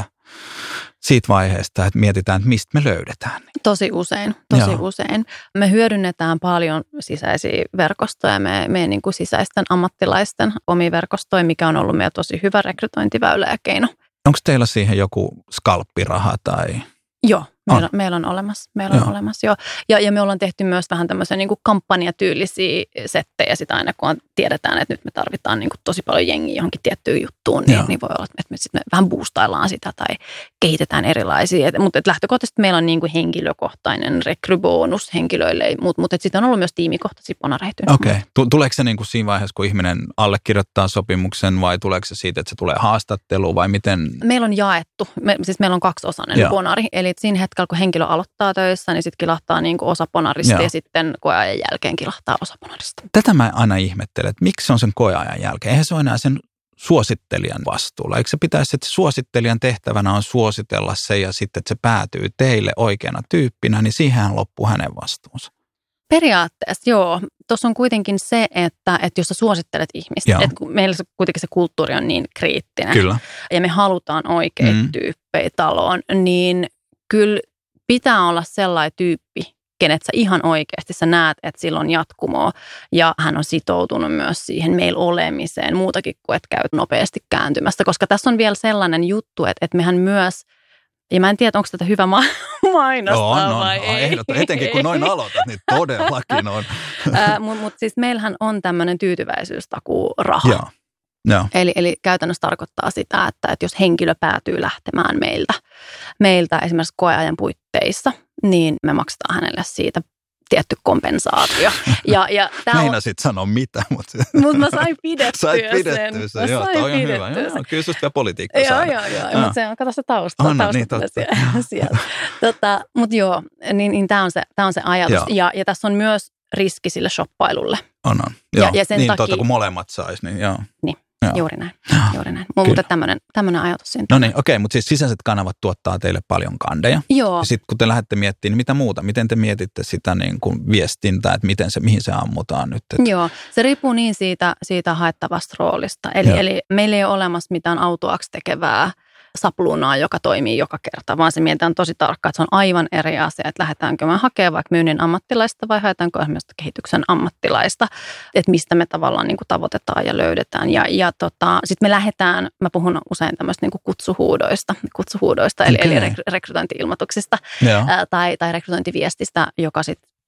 siitä vaiheesta, että mietitään, että mistä me löydetään. Tosi usein, tosi Joo. usein. Me hyödynnetään paljon sisäisiä verkostoja, me, me niin kuin sisäisten ammattilaisten omia verkostoja, mikä on ollut meidän tosi hyvä rekrytointiväylä ja keino. Onko teillä siihen joku skalppiraha tai... Joo. Meillä on, meillä on olemassa, meillä on joo. olemassa, joo. Ja, ja me ollaan tehty myös vähän tämmöisiä niin kuin kampanjatyylisiä settejä sitä aina, kun tiedetään, että nyt me tarvitaan niin kuin tosi paljon jengiä johonkin tiettyyn juttuun, niin, niin voi olla, että me sitten vähän boostaillaan sitä tai kehitetään erilaisia. Et, mutta et lähtökohtaisesti meillä on niin kuin henkilökohtainen rekrybonus henkilöille, mutta mut sitten on ollut myös tiimikohtaisia ponareita. Okei. Okay. Tuleeko se niin kuin siinä vaiheessa, kun ihminen allekirjoittaa sopimuksen vai tuleeko se siitä, että se tulee haastatteluun vai miten? Meillä on jaettu, me, siis meillä on kaksiosainen joo. ponari, eli siinä hetkellä, kun henkilö aloittaa töissä, niin sitten kilahtaa niin kuin osa ponarista Joo. ja sitten koeajan jälkeen kilahtaa osa ponarista. Tätä mä aina ihmettelen, että miksi se on sen koeajan jälkeen. Eihän se ole enää sen suosittelijan vastuulla. Eikö se pitäisi, että suosittelijan tehtävänä on suositella se ja sitten, että se päätyy teille oikeana tyyppinä, niin siihen loppuu hänen vastuunsa. Periaatteessa, joo. Tuossa on kuitenkin se, että, että jos sä suosittelet ihmistä, että meillä kuitenkin se kulttuuri on niin kriittinen Kyllä. ja me halutaan oikeita mm. tyyppejä taloon, niin kyllä pitää olla sellainen tyyppi, kenet sä ihan oikeasti sä näet, että sillä on jatkumoa ja hän on sitoutunut myös siihen meillä olemiseen muutakin kuin, että käy nopeasti kääntymästä. Koska tässä on vielä sellainen juttu, että, että mehän myös, ja mä en tiedä, onko tätä hyvä ma- mainostaa no, no, vai no, ei. Ehdottomasti, etenkin kun noin aloitat, niin todellakin on. Mutta mut siis meillähän on tämmöinen tyytyväisyystakuu-raha. Joo. No. Eli, eli käytännössä tarkoittaa sitä, että, että jos henkilö päätyy lähtemään meiltä, meiltä esimerkiksi koeajan puitteissa, niin me maksetaan hänelle siitä tietty kompensaatio. Ja, ja meinasit sanoa mitä, mutta... Mutta mä sain pidettyä Sait pidettyä sen. sen. Joo, toi on hyvä. Joo, kyllä susta vielä politiikka joo, saada. Joo, joo, joo. Mutta se on, kato se tausta. On, tausta niin totta. Siellä. tota, mutta joo, niin, niin tämä on, on se ajatus. Ja, ja tässä on myös riski sille shoppailulle. On, on. Joo, ja, ja sen niin takia, totta, kun molemmat sais, niin joo. Niin. Joo. Juuri näin, juuri näin. Mutta tämmöinen, tämmöinen ajatus syntyy. No niin, okei, mutta siis sisäiset kanavat tuottaa teille paljon kandeja. Joo. Ja sitten kun te lähdette miettimään, niin mitä muuta? Miten te mietitte sitä niin kuin viestintää, että miten se, mihin se ammutaan nyt? Että... Joo, se riippuu niin siitä, siitä haettavasta roolista. Eli, eli meillä ei ole olemassa mitään autuaaksi tekevää sapluunaa, joka toimii joka kerta, vaan se mietitään tosi tarkkaan, että se on aivan eri asia, että lähdetäänkö me hakemaan vaikka myynnin ammattilaista vai haetaanko esimerkiksi kehityksen ammattilaista, että mistä me tavallaan niin kuin tavoitetaan ja löydetään. Ja, ja tota, sitten me lähdetään, mä puhun usein tämmöistä niin kuin kutsuhuudoista, kutsuhuudoista eli, okay. eli rekrytointi-ilmoituksista ää, tai, tai rekrytointiviestistä, joka sitten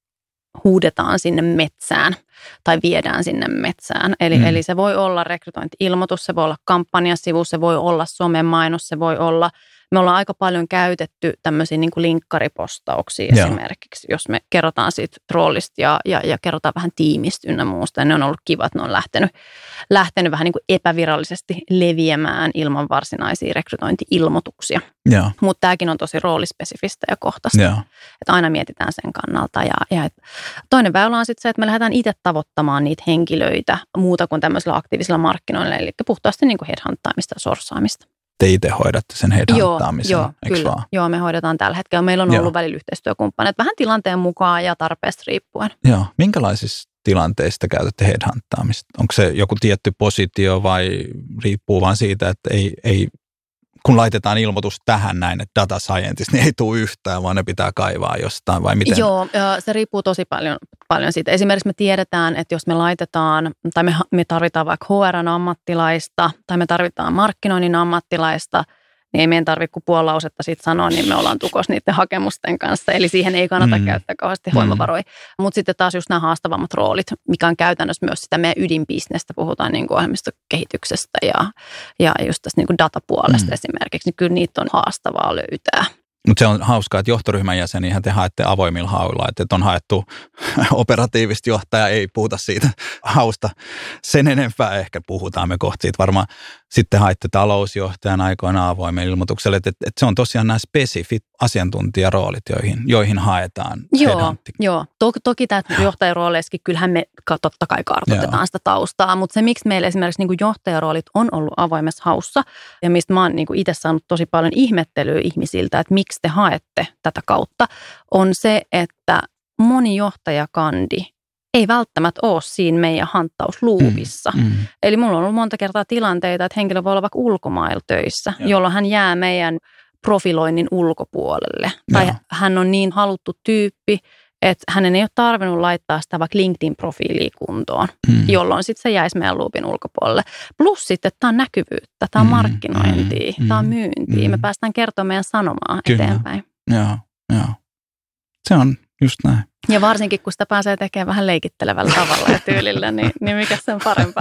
huudetaan sinne metsään tai viedään sinne metsään. Eli, Mm. eli se voi olla rekrytointi-ilmoitus, se voi olla kampanjasivu, se voi olla somemainos, se voi olla, me ollaan aika paljon käytetty tämmöisiä niin kuin linkkaripostauksia Joo. esimerkiksi, jos me kerrotaan siitä roolista ja, ja, ja kerrotaan vähän tiimistä ynnä muusta. Ja ne on ollut kiva, että ne on lähtenyt, lähtenyt vähän niin kuin epävirallisesti leviämään ilman varsinaisia rekrytointi-ilmoituksia. Joo. Mutta tämäkin on tosi roolispesifistä ja kohtaista. Joo. Että aina mietitään sen kannalta. Ja, ja et toinen väylä on sitten se, että me lähdetään itse tavoittamaan niitä henkilöitä muuta kuin tämmöisellä aktiivisella markkinoilla, eli puhtaasti niin kuin headhunttaamista ja sorsaamista. Te itse hoidatte sen headhunttaamisen, Joo, eikö kyllä. vaan? Joo, me hoidetaan tällä hetkellä. Meillä on Joo. ollut välillä yhteistyökumppaneet vähän tilanteen mukaan ja tarpeesta riippuen. Joo. Minkälaisissa tilanteissa käytätte headhunttaamista? Onko se joku tietty positio vai riippuu vaan siitä, että ei, ei kun laitetaan ilmoitus tähän näin, että data scientist, niin ei tule yhtään, vaan ne pitää kaivaa jostain vai miten? Joo, se riippuu tosi paljon, paljon siitä. Esimerkiksi me tiedetään, että jos me laitetaan, tai me, me tarvitaan vaikka H R-ammattilaista, tai me tarvitaan markkinoinnin ammattilaista, niin ei meidän tarvitse kuin puoli lausetta siitä sanoa, niin me ollaan tukos niiden hakemusten kanssa. Eli siihen ei kannata mm. käyttää kauheasti voimavaroja. Mm. Mutta sitten taas just nämä haastavammat roolit, mikä on käytännössä myös sitä meidän ydinbisnestä, puhutaan niin kuin ohjelmistokehityksestä ja, ja just tästä niin kuin datapuolesta mm. esimerkiksi, niin kyllä niitä on haastavaa löytää. Mutta se on hauskaa, että johtoryhmän jäseniähän te haette avoimilla hauilla, että on haettu operatiivista johtajaa, ei puhuta siitä hausta. Sen enempää ehkä puhutaan me kohta siitä. Varmaan sitten haette talousjohtajan aikoina avoimen ilmoitukselle, että, että se on tosiaan nämä spesifit asiantuntijaroolit, joihin, joihin haetaan Joo, joo. Toki, toki tämä johtajarooleissakin, kyllähän me totta kai kartoitetaan joo. sitä taustaa, mutta se miksi meillä esimerkiksi niin kuin johtajaroolit on ollut avoimessa haussa ja mistä mä oon niin kuin itse saanut tosi paljon ihmettelyä ihmisiltä, että miksi te haette tätä kautta, on se, että moni johtajakandi ei välttämättä ole siinä meidän hanttausluuvissa. Mm, mm. Eli mulla on ollut monta kertaa tilanteita, että henkilö voi olla vaikka ulkomailla töissä, joo. jolloin hän jää meidän profiloinnin ulkopuolelle. Tai joo. hän on niin haluttu tyyppi, että hänen ei ole tarvinnut laittaa sitä vaikka LinkedIn-profiiliin kuntoon, mm. jolloin sitten se jäisi meidän luupin ulkopuolelle. Plus sitten, että tämä on näkyvyyttä, tämä on mm, markkinointia, mm, tämä on myyntiä. Mm. Me päästään kertomaan meidän sanomaa Kyllä. eteenpäin. Joo, joo. Se on just näin. Ja varsinkin, kun sitä pääsee tekemään vähän leikittelevällä tavalla ja tyylillä, niin, niin mikä se on parempaa?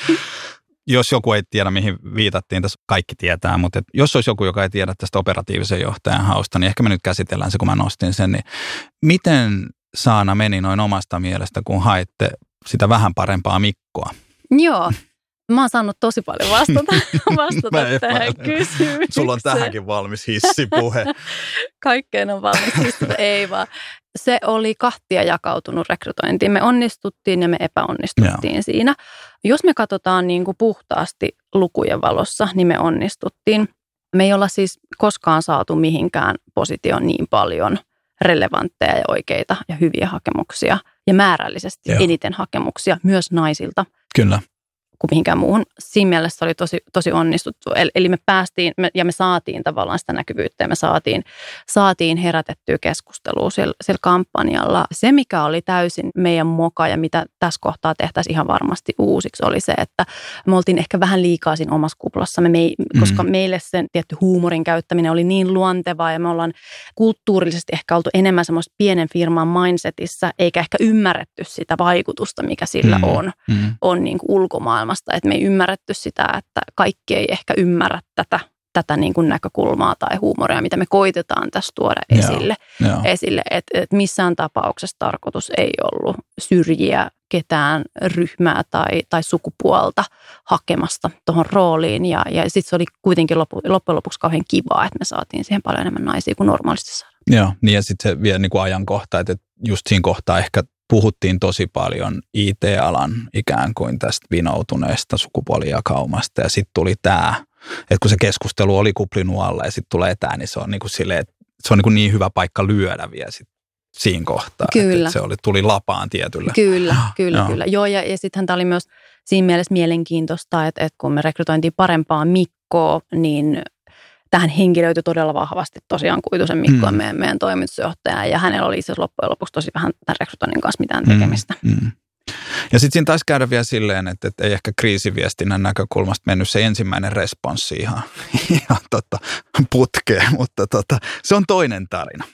Jos joku ei tiedä, mihin viitattiin, tässä kaikki tietää, mutta et jos olisi joku, joka ei tiedä tästä operatiivisen johtajan hausta, niin ehkä me nyt käsitellään se, kun mä nostin sen. Niin miten Saana meni noin omasta mielestä, kun haitte sitä vähän parempaa Mikkoa? Joo. Mä oon saanut tosi paljon vastata, vastata tähän kysymykseen. Sulla on tähänkin valmis hissipuhe. Kaikkeen on valmis hissipuhe, ei vaan. Se oli kahtia jakautunut rekrytointiin. Me onnistuttiin ja me epäonnistuttiin Joo. siinä. Jos me katsotaan niin kuin puhtaasti lukujen valossa, niin me onnistuttiin. Me ei olla siis koskaan saatu mihinkään positioon niin paljon relevantteja ja oikeita ja hyviä hakemuksia. Ja määrällisesti Joo. eniten hakemuksia myös naisilta. Kyllä. Kuin mihinkään muuhun. Siinä mielessä oli tosi, tosi onnistuttu. Eli me päästiin me, ja me saatiin tavallaan sitä näkyvyyttä ja me saatiin, saatiin herätettyä keskustelua sillä, sillä kampanjalla. Se, mikä oli täysin meidän moka ja mitä tässä kohtaa tehtäisiin ihan varmasti uusiksi, oli se, että me oltiin ehkä vähän liikaa siinä omassa kuplassamme, me ei, mm. koska meille sen tietty huumorin käyttäminen oli niin luontevaa ja me ollaan kulttuurillisesti ehkä oltu enemmän semmoista pienen firman mindsetissä, eikä ehkä ymmärretty sitä vaikutusta, mikä sillä mm. on, mm. on niin kuin ulkomaailmassa. Että me ei ymmärretty sitä, että kaikki ei ehkä ymmärrä tätä, tätä niin kuin näkökulmaa tai huumoria, mitä me koitetaan tässä tuoda esille. Joo, esille. Että et missään tapauksessa tarkoitus ei ollut syrjiä ketään ryhmää tai, tai sukupuolta hakemasta tuohon rooliin. Ja, ja sitten se oli kuitenkin loppu, loppujen lopuksi kauhean kivaa, että me saatiin siihen paljon enemmän naisia kuin normaalisti saada. Joo, niin ja sitten se vielä niin kuin ajankohta, että just siinä kohtaa ehkä puhuttiin tosi paljon I T-alan ikään kuin tästä vinoutuneesta sukupuolijakaumasta ja sitten tuli tämä, että kun se keskustelu oli kuplinut alla ja sitten tulee tämä, niin se on niin kuin silleen, että se on niin, kuin niin hyvä paikka lyödä vielä sit siinä kohtaa. Kyllä. Että se oli, tuli lapaan tietyllä. Kyllä, kyllä, Joo. kyllä. Joo, ja, ja sittenhän tämä oli myös siinä mielessä mielenkiintoista, että, että kun me rekrytointiin parempaa Mikkoa, niin tähän henkilöityi todella vahvasti tosiaan Kuitusen Mikko mm. meidän, meidän toimitusjohtaja, ja hänellä oli itse loppujen lopuksi tosi vähän tämän rekrytoinnin kanssa mitään tekemistä. Mm. Mm. Ja sitten siinä taisi käydä vielä silleen, että, että ei ehkä kriisiviestinnän näkökulmasta mennyt se ensimmäinen responssi ihan, ihan tota, putkeen, mutta tota, se on toinen tarina.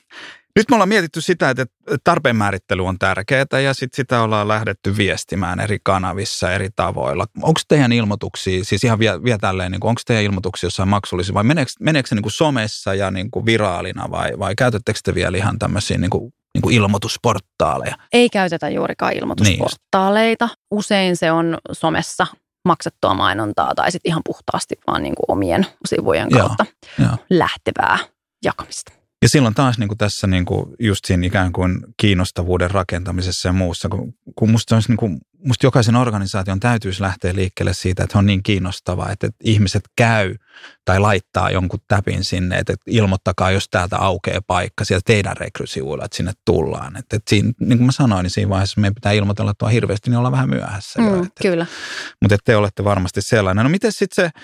Nyt me ollaan mietitty sitä, että tarpeen määrittely on tärkeää ja sit sitä ollaan lähdetty viestimään eri kanavissa eri tavoilla. Onko teidän ilmoituksia, siis ihan vielä, vielä tälleen, niin onko teidän ilmoituksia jossain maksullisia vai meneekö, meneekö se niin kuin somessa ja niin kuin viraalina vai, vai käytättekö te vielä ihan tämmöisiä niin kuin, niin kuin ilmoitusportaaleja? Ei käytetä juurikaan ilmoitusportaaleita. Niin. Usein se on somessa maksettua mainontaa tai sitten ihan puhtaasti vaan niin kuin omien sivujen kautta ja, ja. lähtevää jakamista. Ja silloin taas niin kuin tässä niin kuin just siinä ikään kuin kiinnostavuuden rakentamisessa ja muussa, kun, kun musta, olisi, niin kuin, musta jokaisen organisaation täytyisi lähteä liikkeelle siitä, että on niin kiinnostavaa, että, että ihmiset käy tai laittaa jonkun täpin sinne, että, että ilmoittakaa, jos täältä aukeaa paikka sieltä teidän rekrysivuilla, että sinne tullaan. Että, että siinä, niin kuin mä sanoin, niin siinä vaiheessa meidän pitää ilmoitella tuo hirveästi, niin ollaan vähän myöhässä. Mm, jo, että, kyllä. Mutta te olette varmasti sellainen. No miten sitten se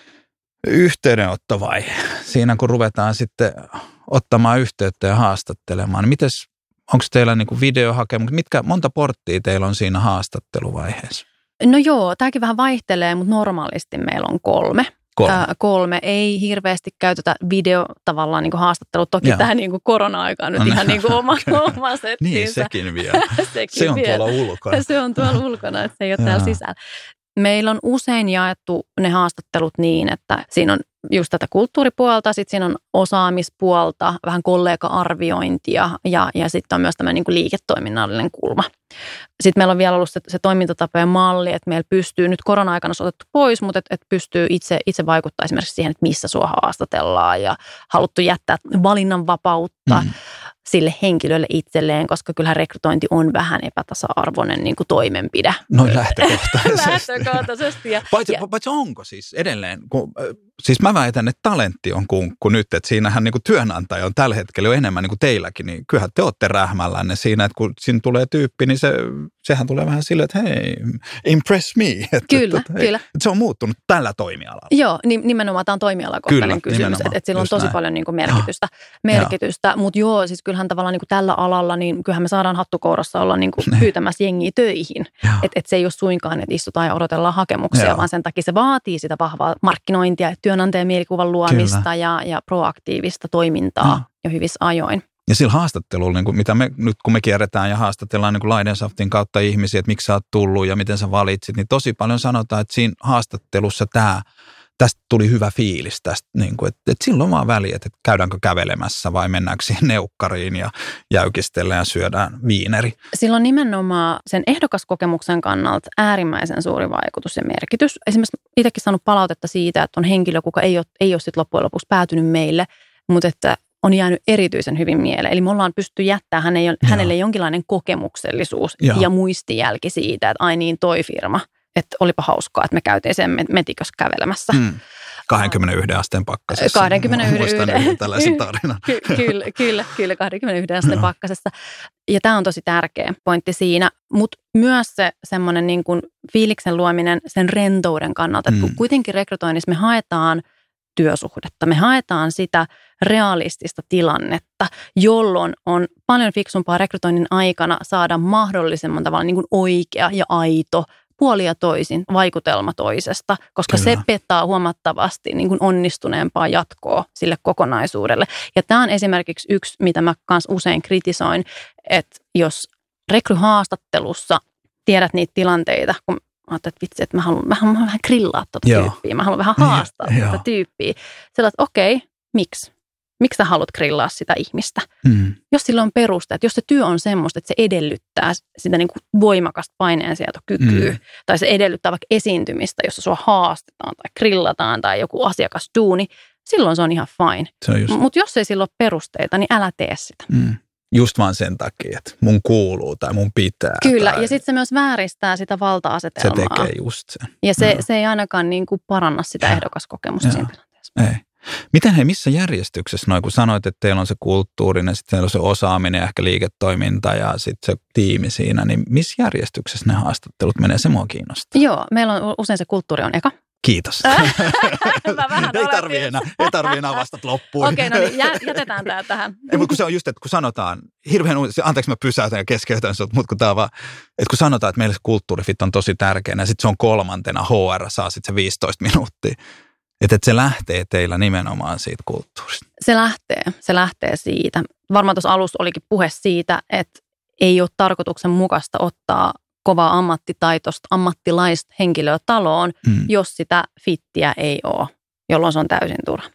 yhteydenottovaihe siinä, kun ruvetaan sitten ottamaan yhteyttä ja haastattelemaan. Niin mites, onko teillä niinku videohakemuksia? Mitkä, monta porttia teillä on siinä haastatteluvaiheessa? No joo, tämäkin vähän vaihtelee, mutta normaalisti meillä on kolme. Kolme. Äh, kolme. Ei hirveästi käytetä video tavallaan niin kuin haastattelu. Toki tähän niin kuin korona-aikaan nyt no, ihan niin kuin oma, oma settiinsä. Niin, sekin vielä. sekin se on vielä. Tuolla ulkona. Se on tuolla ulkona, että se ei ole täällä sisällä. Meillä on usein jaettu ne haastattelut niin, että siinä on just tätä kulttuuripuolta, sitten siinä on osaamispuolta, vähän kollega-arviointia ja, ja sitten on myös tämmöinen niin kuin liiketoiminnallinen kulma. Sitten meillä on vielä ollut se, se toimintatapojen malli, että meillä pystyy, nyt korona-aikana se otettu pois, mutta että et pystyy itse, itse vaikuttaa esimerkiksi siihen, että missä sua haastatellaan ja haluttu jättää valinnanvapautta mm. sille henkilölle itselleen, koska kyllähän rekrytointi on vähän epätasa-arvoinen niin kuin toimenpide. Noin lähtökohtaisesti. lähtökohtaisesti. Ja, paitsi, ja, paitsi onko siis edelleen, kun, siis mä väitän, että talentti on kunkku nyt, että siinähän niin kuin työnantaja on tällä hetkellä jo enemmän niin kuin teilläkin, niin kyllähän te olette rähmällänne siinä, että kun siinä tulee tyyppi, niin se, sehän tulee vähän silleen, että hei, impress me. Että, kyllä, että, kyllä. Että se on muuttunut tällä toimialalla. Joo, nimenomaan tämä on toimialakohtainen kysymys, että, että sillä on tosi näin. paljon niin kuin merkitystä, merkitystä. mutta joo, siis kyllähän tavallaan niin kuin tällä alalla, niin kyllähän me saadaan hattukourassa olla niin kuin pyytämässä jengiä töihin. Että et se ei ole suinkaan, että istutaan ja odotellaan hakemuksia, joo. vaan sen takia se vaatii sitä vahvaa markkinointia, työnantajan mielikuvan luomista ja, ja proaktiivista toimintaa no. jo hyvissä ajoin. Ja sillä haastattelulla, niin kuin mitä me nyt kun me kierretään ja haastatellaan niin kuin Leidensaftin kautta ihmisiä, että miksi sä oot tullut ja miten sä valitsit, niin tosi paljon sanotaan, että siinä haastattelussa tämä, tästä tuli hyvä fiilis tästä, niin kuin, että, että silloin vaan väliä, että käydäänkö kävelemässä vai mennäänkö siihen neukkariin ja jäykistellään ja syödään viineri. Silloin nimenomaan sen ehdokaskokemuksen kannalta äärimmäisen suuri vaikutus ja merkitys. Esimerkiksi itsekin saanut palautetta siitä, että on henkilö, kuka ei ole, ei ole sit loppujen lopuksi päätynyt meille, mutta että on jäänyt erityisen hyvin mieleen. Eli me ollaan pystytty jättämään hänelle, hänelle jonkinlainen kokemuksellisuus ja. ja muistijälki siitä, että ai niin toi firma, että olipa hauskaa, että me käytiin sen metikössä kävelemässä. Hmm. kaksikymmentäyksi asteen pakkasessa. kaksikymmentäyksi Muistan tällaisen tarinan. Ky- kyllä, kyllä, kyllä, kaksikymmentäyksi asteen pakkasessa. Ja tämä on tosi tärkeä pointti siinä, mutta myös se semmoinen niin kuin fiiliksen luominen sen rentouden kannalta, että kun kuitenkin rekrytoinnissa me haetaan työsuhdetta. Me haetaan sitä realistista tilannetta, jolloin on paljon fiksumpaa rekrytoinnin aikana saada mahdollisimman tavalla niin kuin oikea ja aito puoli ja toisin vaikutelma toisesta, koska Kyllä. se petaa huomattavasti niin kuin onnistuneempaa jatkoa sille kokonaisuudelle. Ja tämä on esimerkiksi yksi, mitä mä kans usein kritisoin, että jos rekryhaastattelussa tiedät niitä tilanteita, kun mä ajattelin, että vitsi, että mä haluan, mä haluan vähän grillaa tuota Joo. tyyppiä. Mä haluan vähän haastaa niin, tuota tyyppiä. Sillä että okei, okay, miksi? Miksi sä haluat grillaa sitä ihmistä? Mm. Jos sillä on peruste, että jos se työ on semmoista, että se edellyttää sitä niin kuin voimakasta paineensietokykyä, mm. tai se edellyttää vaikka esiintymistä, jossa sua haastetaan tai grillataan tai joku asiakasduuni, silloin se on ihan fine. Mutta jos ei sillä ole perusteita, niin älä tee sitä. Mm. Just vaan sen takia, että mun kuuluu tai mun pitää. Kyllä, tai... ja sitten se myös vääristää sitä valta-asetelmaa. Se tekee just sen. Ja se, se ei ainakaan niin kuin paranna sitä ja. ehdokaskokemusta ja. siinä tilanteessa. Ei. Miten he, missä järjestyksessä noin, kun sanoit, että teillä on se kulttuurinen, sitten teillä on se osaaminen ja ehkä liiketoiminta ja sitten se tiimi siinä, niin missä järjestyksessä ne haastattelut menee? Se mua kiinnostaa. Joo, meillä on usein se kulttuuri on eka. Kiitos. ei tarvitse enää, ei tarvitse enää vastata loppuun. Okei, okay, no niin, jätetään tämä tähän. Ei, mutta kun se on just, että kun sanotaan, hirveän, anteeksi mä pysäytän ja keskeytän sut, mutta kun tämä on vaan, että kun sanotaan, että meille se kulttuurifit on tosi tärkeänä ja sitten se on kolmantena, H R saa sitten se viisitoista minuuttia. Että et se lähtee teillä nimenomaan siitä kulttuurista. Se lähtee, se lähtee siitä. Varmaan tuossa alussa olikin puhe siitä, että ei ole tarkoituksenmukaista ottaa kovaa ammattitaitoista, ammattilaista henkilöä taloon, mm. jos sitä fittiä ei ole, jolloin se on täysin turha.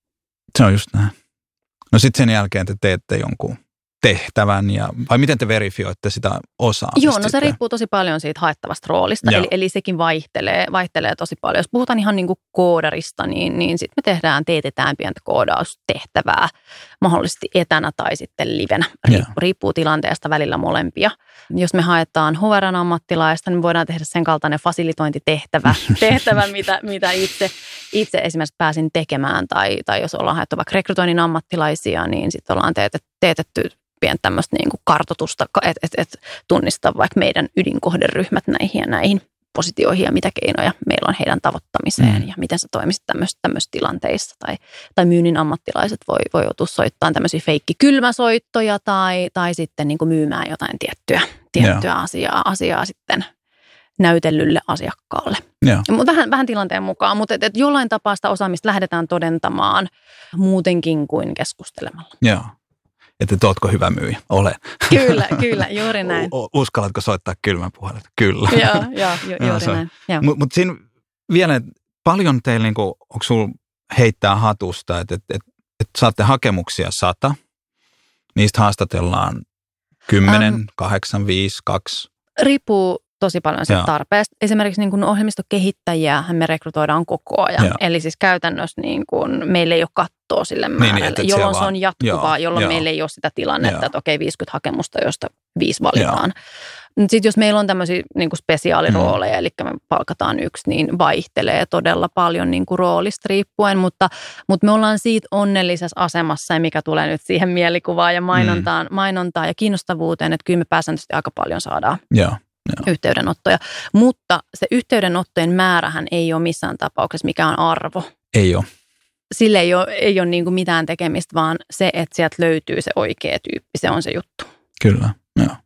Se on just näin. No sitten sen jälkeen te teette jonkun tehtävän, ja, vai miten te verifioitte sitä osaamista? Joo, no se riippuu tosi paljon siitä haettavasta roolista, eli, eli sekin vaihtelee, vaihtelee tosi paljon. Jos puhutaan ihan niin kuin koodarista, niin, niin sitten me tehdään, teetetään pientä koodaustehtävää, mahdollisesti etänä tai sitten livenä. Riippuu, riippuu tilanteesta, välillä molempia. Jos me haetaan H R:n ammattilaista, niin voidaan tehdä sen kaltainen fasilitointitehtävä, tehtävä, mitä, mitä itse, itse esimerkiksi pääsin tekemään, tai, tai jos ollaan haettu vaikka rekrytoinnin ammattilaisia, niin sitten ollaan teetetty, teetetty pientä tämmöistä niin kuin kartoitusta, että et, et tunnistaa vaikka meidän ydinkohderyhmät näihin ja näihin positioihin ja mitä keinoja meillä on heidän tavoittamiseen mm. ja miten sä toimisit tämmöisissä, tämmöisissä tilanteissa. Tai, tai myynnin ammattilaiset voi, voi joutua soittamaan tämmöisiä feikkikylmäsoittoja tai, tai sitten niin kuin myymään jotain tiettyä, tiettyä asiaa, asiaa sitten näytellylle asiakkaalle. Mutta vähän, vähän tilanteen mukaan, mutta et, et jollain tapaa sitä osaamista lähdetään todentamaan muutenkin kuin keskustelemalla. Joo. Että ootko hyvä myyjä? Olen. Kyllä, kyllä, juuri näin. Uskallatko soittaa kylmän puhelun? Kyllä. Joo, joo, ju, juuri näin. Mutta mut siinä vielä, paljon teillä, niinku, onko sulla heittää hatusta, että et, et, et saatte hakemuksia sata, niistä haastatellaan kymmenen, um, kahdeksan, viisi, kaksi? Riippuu tosi paljon siitä tarpeesta. Esimerkiksi niin kuin ohjelmistokehittäjiä me rekrytoidaan koko ajan. Joo. Eli siis käytännössä niin kuin meillä ei ole kattoa sille määrälle, niin, niin, jolloin se vaan on jatkuvaa, joo, jolloin joo. meillä ei ole sitä tilannetta, joo. että okei viisikymmentä hakemusta, josta viisi valitaan. Sitten jos meillä on tämmöisiä niin kuin spesiaalirooleja, mm. eli me palkataan yksi, niin vaihtelee todella paljon niin kuin roolista riippuen, mutta, mutta me ollaan siitä onnellisessa asemassa, ja mikä tulee nyt siihen mielikuvaan ja mainontaan, mm. mainontaan ja kiinnostavuuteen, että kyllä me pääsääntöisesti aika paljon saadaan. Joo. Joo. Yhteydenottoja, mutta se yhteydenottojen määrähän ei ole missään tapauksessa mikään arvo. Ei ole. Sille ei ole, ei ole niin kuin mitään tekemistä, vaan se, että sieltä löytyy se oikea tyyppi, se on se juttu. Kyllä, joo.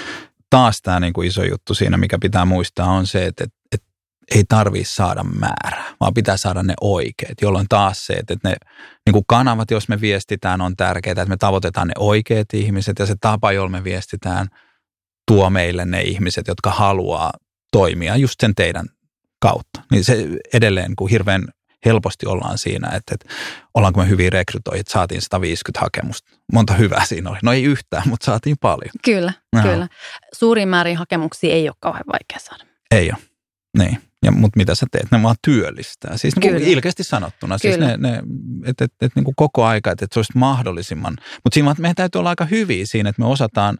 Taas tämä niin kuin iso juttu siinä, mikä pitää muistaa, on se, että, että, että ei tarvitse saada määrää, vaan pitää saada ne oikeat, jolloin taas se, että, että ne niin kuin kanavat, jos me viestitään, on tärkeää, että me tavoitetaan ne oikeat ihmiset, ja se tapa, jolla me viestitään, tuo meille ne ihmiset, jotka haluaa toimia just sen teidän kautta. Niin se edelleen, kun hirveän helposti ollaan siinä, että, että ollaanko me hyviä rekrytoijia, että saatiin sata viisikymmentä hakemusta. Monta hyvää siinä oli. No ei yhtään, mutta saatiin paljon. Kyllä, no. kyllä. Suurin määrin hakemuksia ei ole kauhean vaikea saada. Ei ole, niin. Ja, mutta mitä sä teet? Ne vaan työllistää. Siis niin ilkeästi sanottuna. Siis ne, ne, että et, et, niin koko aika, että et se olisi mahdollisimman. Mutta siinä meidän täytyy olla aika hyviä siinä, että me osataan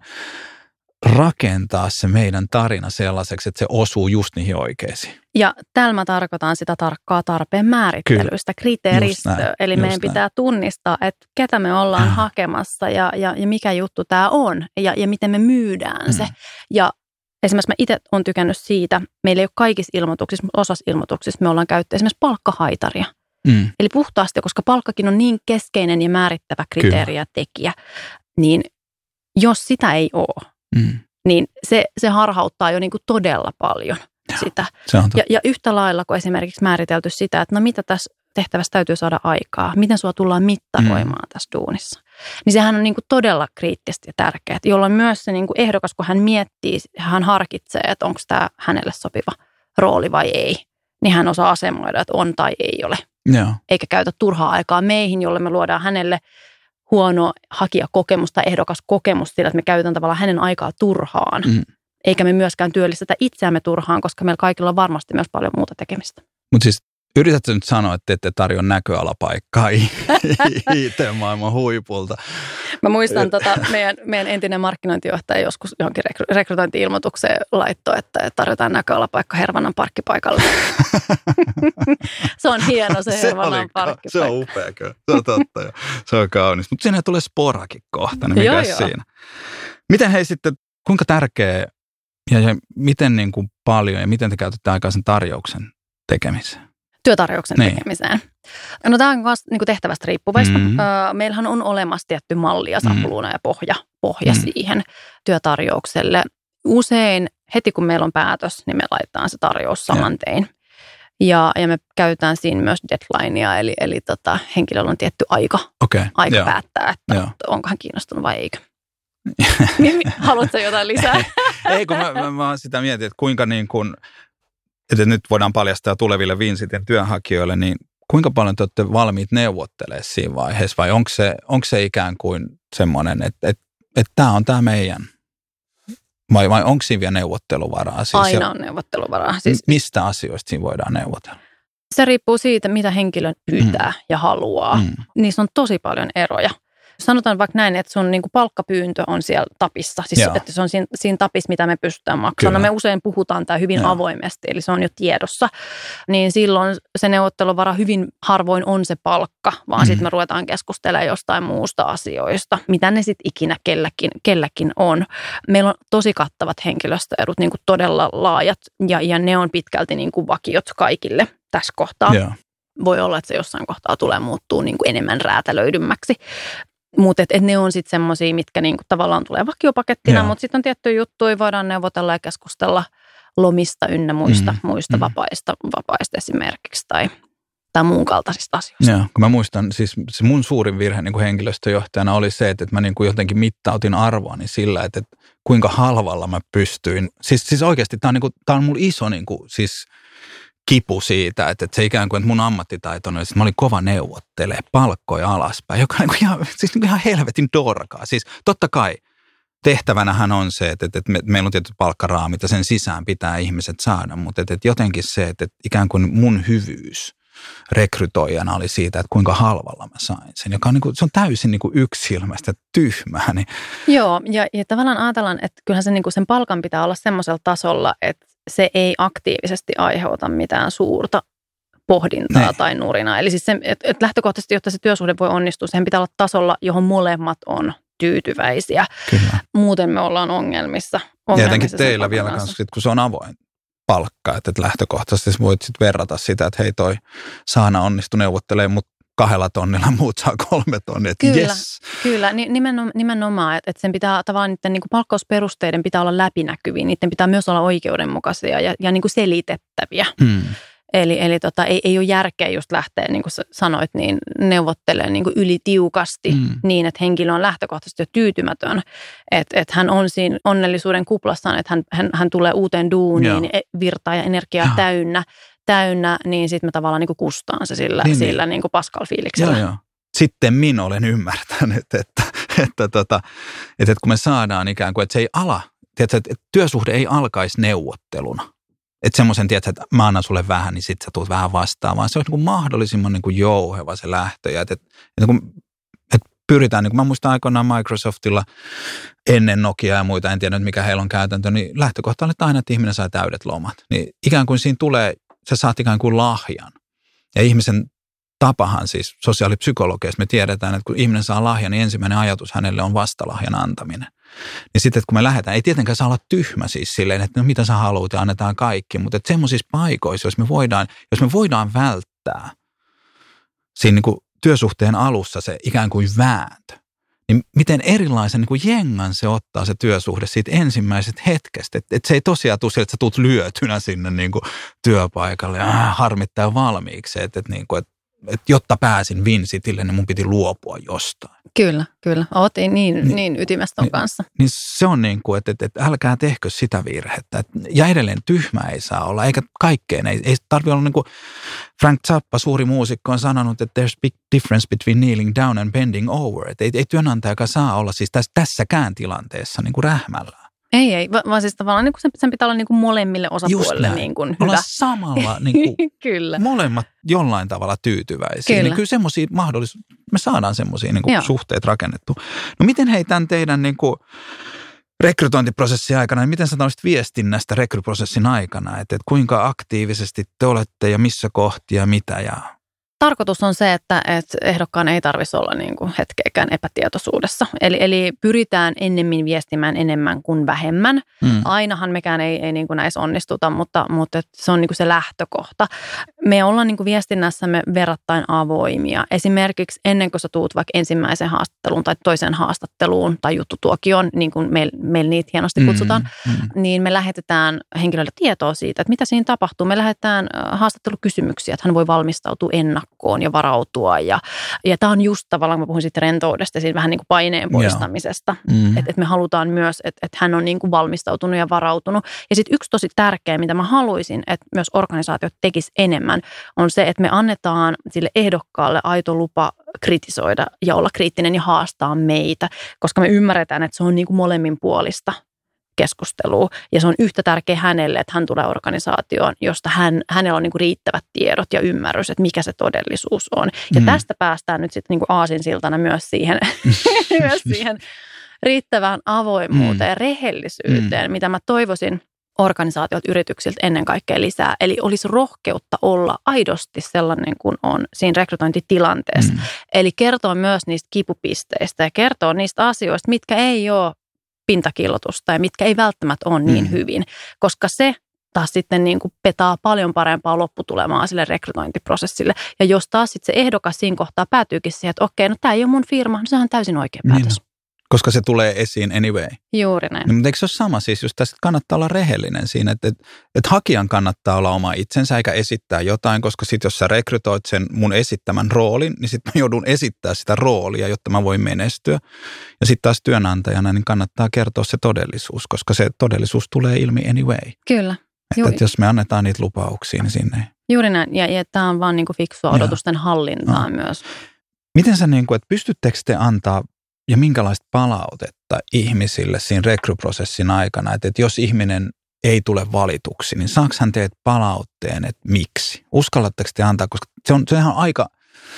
rakentaa se meidän tarina sellaiseksi, että se osuu just niihin oikeisiin. Ja täällä mä tarkoitan sitä tarkkaa tarpeen määrittelystä, kriteeristöä. Eli meidän näin. pitää tunnistaa, että ketä me ollaan äh. hakemassa ja, ja, ja mikä juttu tämä on ja, ja miten me myydään mm. se. Ja esimerkiksi mä itse olen tykännyt siitä, meillä ei ole kaikissa ilmoituksissa, mutta osassa ilmoituksissa me ollaan käytetty esimerkiksi palkkahaitaria. Mm. Eli puhtaasti, koska palkkakin on niin keskeinen ja määrittävä kriteeri ja tekijä, niin jos sitä ei ole, Mm. niin se, se harhauttaa jo niin kuin todella paljon ja, sitä. Ja, ja yhtä lailla kuin esimerkiksi määritelty sitä, että no mitä tässä tehtävässä täytyy saada aikaa, miten sua tullaan mittaroimaan mm. tässä duunissa. Niin sehän on niin kuin todella kriittistä ja tärkeää, jolloin myös se niin kuin ehdokas, kun hän miettii, hän harkitsee, että onko tämä hänelle sopiva rooli vai ei, niin hän osaa asemoida, että on tai ei ole. Ja. Eikä käytä turhaa aikaa meihin, jolle me luodaan hänelle huono hakijakokemus tai ehdokaskokemus sillä, että me käytetään tavallaan hänen aikaa turhaan. Mm. Eikä me myöskään työllistetä itseämme turhaan, koska meillä kaikilla on varmasti myös paljon muuta tekemistä. Mutta siis yritätkö nyt sanoa, että ette tarjoa näköalapaikkaa I T-maailman huipulta? Mä muistan tota, meidän, meidän entinen markkinointijohtaja joskus johonkin rekry- rekrytointi-ilmoitukseen laittoi, että tarjotaan näköalapaikka Hervannan parkkipaikalle. Se on hieno se, se Hervannan oli, parkkipaikka. Se on upea kyllä. Se on totta jo. Se on kaunis. Mutta siinä tulee sporakin kohta, niin mikä siinä? Miten hei sitten, kuinka tärkeä ja, ja miten niin kuin paljon ja miten te käytätte aikaa sen tarjouksen tekemiseen? Työtarjouksen niin. tekemiseen. No tämä on myös niin kuin tehtävästä riippuvaista. Mm-hmm. Meillähän on olemassa tietty malli ja sapluuna ja pohja, pohja mm-hmm. siihen työtarjoukselle. Usein heti kun meillä on päätös, niin me laitetaan se tarjous saman tein. Ja, ja me käytetään siinä myös deadlinea, eli, eli tota, henkilöllä on tietty aika, okay, aika joo. päättää, että Joo. onko hän kiinnostunut vai eikö. Haluatko jotain lisää? Ei, kun mä, mä, mä sitä mietin, että kuinka niin kuin, että nyt voidaan paljastaa tuleville Vinsitin työnhakijoille, niin kuinka paljon te olette valmiit neuvottelemaan siinä vaiheessa, vai onko se, onko se ikään kuin semmoinen, että, että, että tämä on tämä meidän, vai, vai onko siinä vielä neuvotteluvaraa? Siis Aina on neuvotteluvaraa. Siis mistä asioista siinä voidaan neuvotella? Se riippuu siitä, mitä henkilö pyytää mm. ja haluaa. Mm. Niissä on tosi paljon eroja. Sanotaan vaikka näin, että sun niinku palkkapyyntö on siellä tapissa. Siis Joo. että se on siinä, siinä tapissa, mitä me pystytään maksamaan. No me usein puhutaan tämä hyvin Joo. avoimesti, eli se on jo tiedossa. Niin silloin se neuvotteluvara hyvin harvoin on se palkka, vaan mm. sitten me ruvetaan keskustelemaan jostain muusta asioista. Mitä ne sitten ikinä kelläkin, kelläkin on. Meillä on tosi kattavat henkilöstöedut, niinku todella laajat, ja, ja ne on pitkälti niinku vakiot kaikille tässä kohtaa. Joo. Voi olla, että se jossain kohtaa tulee muuttuu niinku enemmän räätälöidymmäksi. Mutta et, et ne on sitten semmoisia, mitkä niinku tavallaan tulee vakiopakettina, mutta sitten on tiettyjä juttuja, voidaan neuvotella ja keskustella lomista ynnä muista, mm. muista mm. vapaista, vapaista esimerkiksi tai, tai muun kaltaisista asioista. Joo, kun mä muistan, siis se mun suurin virhe niin kuin henkilöstöjohtajana oli se, että, että mä niin kuin jotenkin mittautin arvoani sillä, että, että kuinka halvalla mä pystyin. Siis, siis oikeasti tämä on, niin kuin, tämä on mulla iso niin kuin, siis kipu siitä, että, että se ikään kuin, että mun ammattitaito on, että mä olin kova neuvottelee palkkoja alaspäin, joka on ihan, siis ihan helvetin dorkaa. Siis totta kai tehtävänähän on se, että, että, että me, meillä on tietyt palkkaraamit ja sen sisään pitää ihmiset saada, mutta että, että jotenkin se, että, että ikään kuin mun hyvyys rekrytoijana oli siitä, että kuinka halvalla mä sain sen, joka on, niin kuin, se on täysin niin kuin yksilmäistä tyhmää. Niin. Joo, ja, ja tavallaan ajatellaan, että kyllähän se, niin kuin sen palkan pitää olla semmoisella tasolla, että se ei aktiivisesti aiheuta mitään suurta pohdintaa ne. tai nurinaa. Eli siis se, että et lähtökohtaisesti, jotta se työsuhde voi onnistua, sen pitää olla tasolla, johon molemmat on tyytyväisiä. Kyllä. Muuten me ollaan ongelmissa. ongelmissa ja jotenkin teillä vielä kanssa, kun se on avoin palkka, että lähtökohtaisesti voit sitten verrata sitä, että hei toi Saana onnistui neuvottelemaan, mutta kahdella tonnilla muut saa kolme tonnia, että kyllä, yes. Kyllä, nimenomaan, että sen pitää tavallaan niiden niin kuin palkkausperusteiden pitää olla läpinäkyviä, niiden pitää myös olla oikeudenmukaisia ja, ja niin kuin selitettäviä. Hmm. Eli, eli tota, ei, ei ole järkeä just lähteä, niin kuin sanoit, niin neuvottelemaan niin kuin ylitiukasti hmm. niin, että henkilö on lähtökohtaisesti jo tyytymätön, että, että hän on siinä onnellisuuden kuplassaan, että hän, hän, hän tulee uuteen duuniin, Joo. virtaa ja energiaa Joo. täynnä. täynnä, niin sitten mä tavallaan niin kuin kustaan se sillä, niin, sillä niin kuin paskalla fiiliksellä. Joo, joo. Sitten minä olen ymmärtänyt, että, että, että, tota, että, että kun me saadaan ikään kuin, että se ei ala, tiedätkö, että työsuhde ei alkaisi neuvotteluna. Että semmoisen, tiedätkö, että mä annan sulle vähän, niin sitten sä tulet vähän vastaan, vaan se on niin kuin mahdollisimman niin kuin jouheva se lähtö. Ja että, että, että, kun, että pyritään, niin kuin mä muistan aikoinaan Microsoftilla ennen Nokiaa ja muita, en tiedä mikä heillä on käytäntö, niin lähtökohta on, että aina, että ihminen saa täydet lomat. Niin ikään kuin siinä tulee, sä saat ikään kuin lahjan. Ja ihmisen tapahan siis sosiaalipsykologiassa me tiedetään, että kun ihminen saa lahjan, niin ensimmäinen ajatus hänelle on vastalahjan antaminen. Niin sitten, että kun me lähdetään, ei tietenkään saa olla tyhmä siis silleen, että no mitä sä haluat ja annetaan kaikki, mutta että semmoisissa paikoissa, jos me voidaan, jos me voidaan välttää siinä niin kuin työsuhteen alussa se ikään kuin vääntö, niin miten erilaisen niin kuin jengan se ottaa se työsuhde siitä ensimmäisestä hetkestä. Että et se ei tosiaan tule että sä tulet lyötynä sinne niin kuin työpaikalle ja äh, harmittaa valmiiksi. Että et, niin et, et, jotta pääsin Vincitille, niin mun piti luopua jostain. Kyllä, kyllä. Oot niin, niin, niin ytimestä niin, kanssa. Niin se on niin kuin, että, että, että älkää tehkö sitä virhettä. Ja edelleen tyhmä ei saa olla, eikä kaikkeen. Ei, ei tarvitse olla niin kuin Frank Zappa, suuri muusikko, on sanonut, että there's big difference between kneeling down and bending over. Että ei, ei työnantajakaan saa olla siis tässä, tässäkään tilanteessa niin kuin rähmällään. Ei, ei, vaan siis tavallaan niin kuin sen, sen pitää olla niin kuin molemmille osapuolille niin kuin hyvä. Olla samalla niin kuin kyllä. Molemmat jollain tavalla tyytyväisiä. Kyllä. Niin kyllä semmoisia mahdollisuus, me saadaan semmoisia niin kuin suhteet rakennettu. No miten hei tämän teidän niin kuin rekrytointiprosessin aikana, niin miten sä olisit viestinnästä rekryprosessin aikana, että, että kuinka aktiivisesti te olette ja missä kohtia ja mitä ja... Tarkoitus on se, että, että ehdokkaan ei tarvitsisi olla niin kuin hetkeäkään epätietoisuudessa. Eli, eli pyritään ennemmin viestimään enemmän kuin vähemmän. Mm. Ainahan mekään ei, ei niin kuin näissä onnistuta, mutta, mutta se on niin kuin se lähtökohta. me ollaan niin kuin viestinnässämme verrattain avoimia. Esimerkiksi ennen kuin sä tuut vaikka ensimmäiseen haastatteluun tai toiseen haastatteluun tai juttutuokioon, niin kuin meillä meil niitä hienosti kutsutaan, mm, mm. niin me lähetetään henkilölle tietoa siitä, että mitä siinä tapahtuu. Me lähetetään haastattelukysymyksiä, että hän voi valmistautua ennakkoon ja varautua. Ja, ja tämä on just tavallaan, kun mä puhun siitä rentoudesta ja siitä vähän niin kuin paineen poistamisesta. Mm. Että et me halutaan myös, että et hän on niin kuin valmistautunut ja varautunut. Ja sitten yksi tosi tärkeä, mitä mä haluaisin, että myös organisaatiot tekis enemmän, on se, että me annetaan sille ehdokkaalle aito lupa kritisoida ja olla kriittinen ja haastaa meitä, koska me ymmärretään, että se on niin kuin molemminpuolista keskustelua ja se on yhtä tärkeä hänelle, että hän tulee organisaatioon, josta hän, hänellä on niin kuin riittävät tiedot ja ymmärrys, että mikä se todellisuus on. Ja mm. tästä päästään nyt sitten niin kuin aasinsiltana myös siihen, myös siihen riittävään avoimuuteen ja rehellisyyteen, mm. mitä mä toivoisin organisaatiot yrityksiltä ennen kaikkea lisää. Eli olisi rohkeutta olla aidosti sellainen kuin on siinä rekrytointitilanteessa. Mm. Eli kertoo myös niistä kipupisteistä ja kertoo niistä asioista, mitkä ei ole pintakillotusta ja mitkä ei välttämättä ole niin mm. hyvin. Koska se taas sitten niin kuin petaa paljon parempaa lopputulemaa sille rekrytointiprosessille. Ja jos taas sitten se ehdokas siinä kohtaa päätyykin siihen, että okei, no tämä ei ole mun firma, niin se on täysin oikea päätös. Niin. Koska se tulee esiin anyway. Juuri näin. No, mutta eikö se ole sama siis, just tässä kannattaa olla rehellinen siinä, että, että, että hakijan kannattaa olla oma itsensä eikä esittää jotain, koska sitten jos sä rekrytoit sen mun esittämän roolin, niin sitten mä joudun esittää sitä roolia, jotta mä voin menestyä. Ja sitten taas työnantajana niin kannattaa kertoa se todellisuus, koska se todellisuus tulee ilmi anyway. Kyllä. Että, että jos me annetaan niitä lupauksia, niin sinne ei. Juuri näin. Ja, ja tämä on vaan niin kuin fiksua odotusten hallintaa no. myös. Miten sä, niin kuin, että pystyttekö te antaa ja minkälaista palautetta ihmisille siinä rekryprosessin aikana, että, että jos ihminen ei tule valituksi, niin saako hän teet palautteen, että miksi? Uskallatteko te antaa, koska se on, se on ihan aika,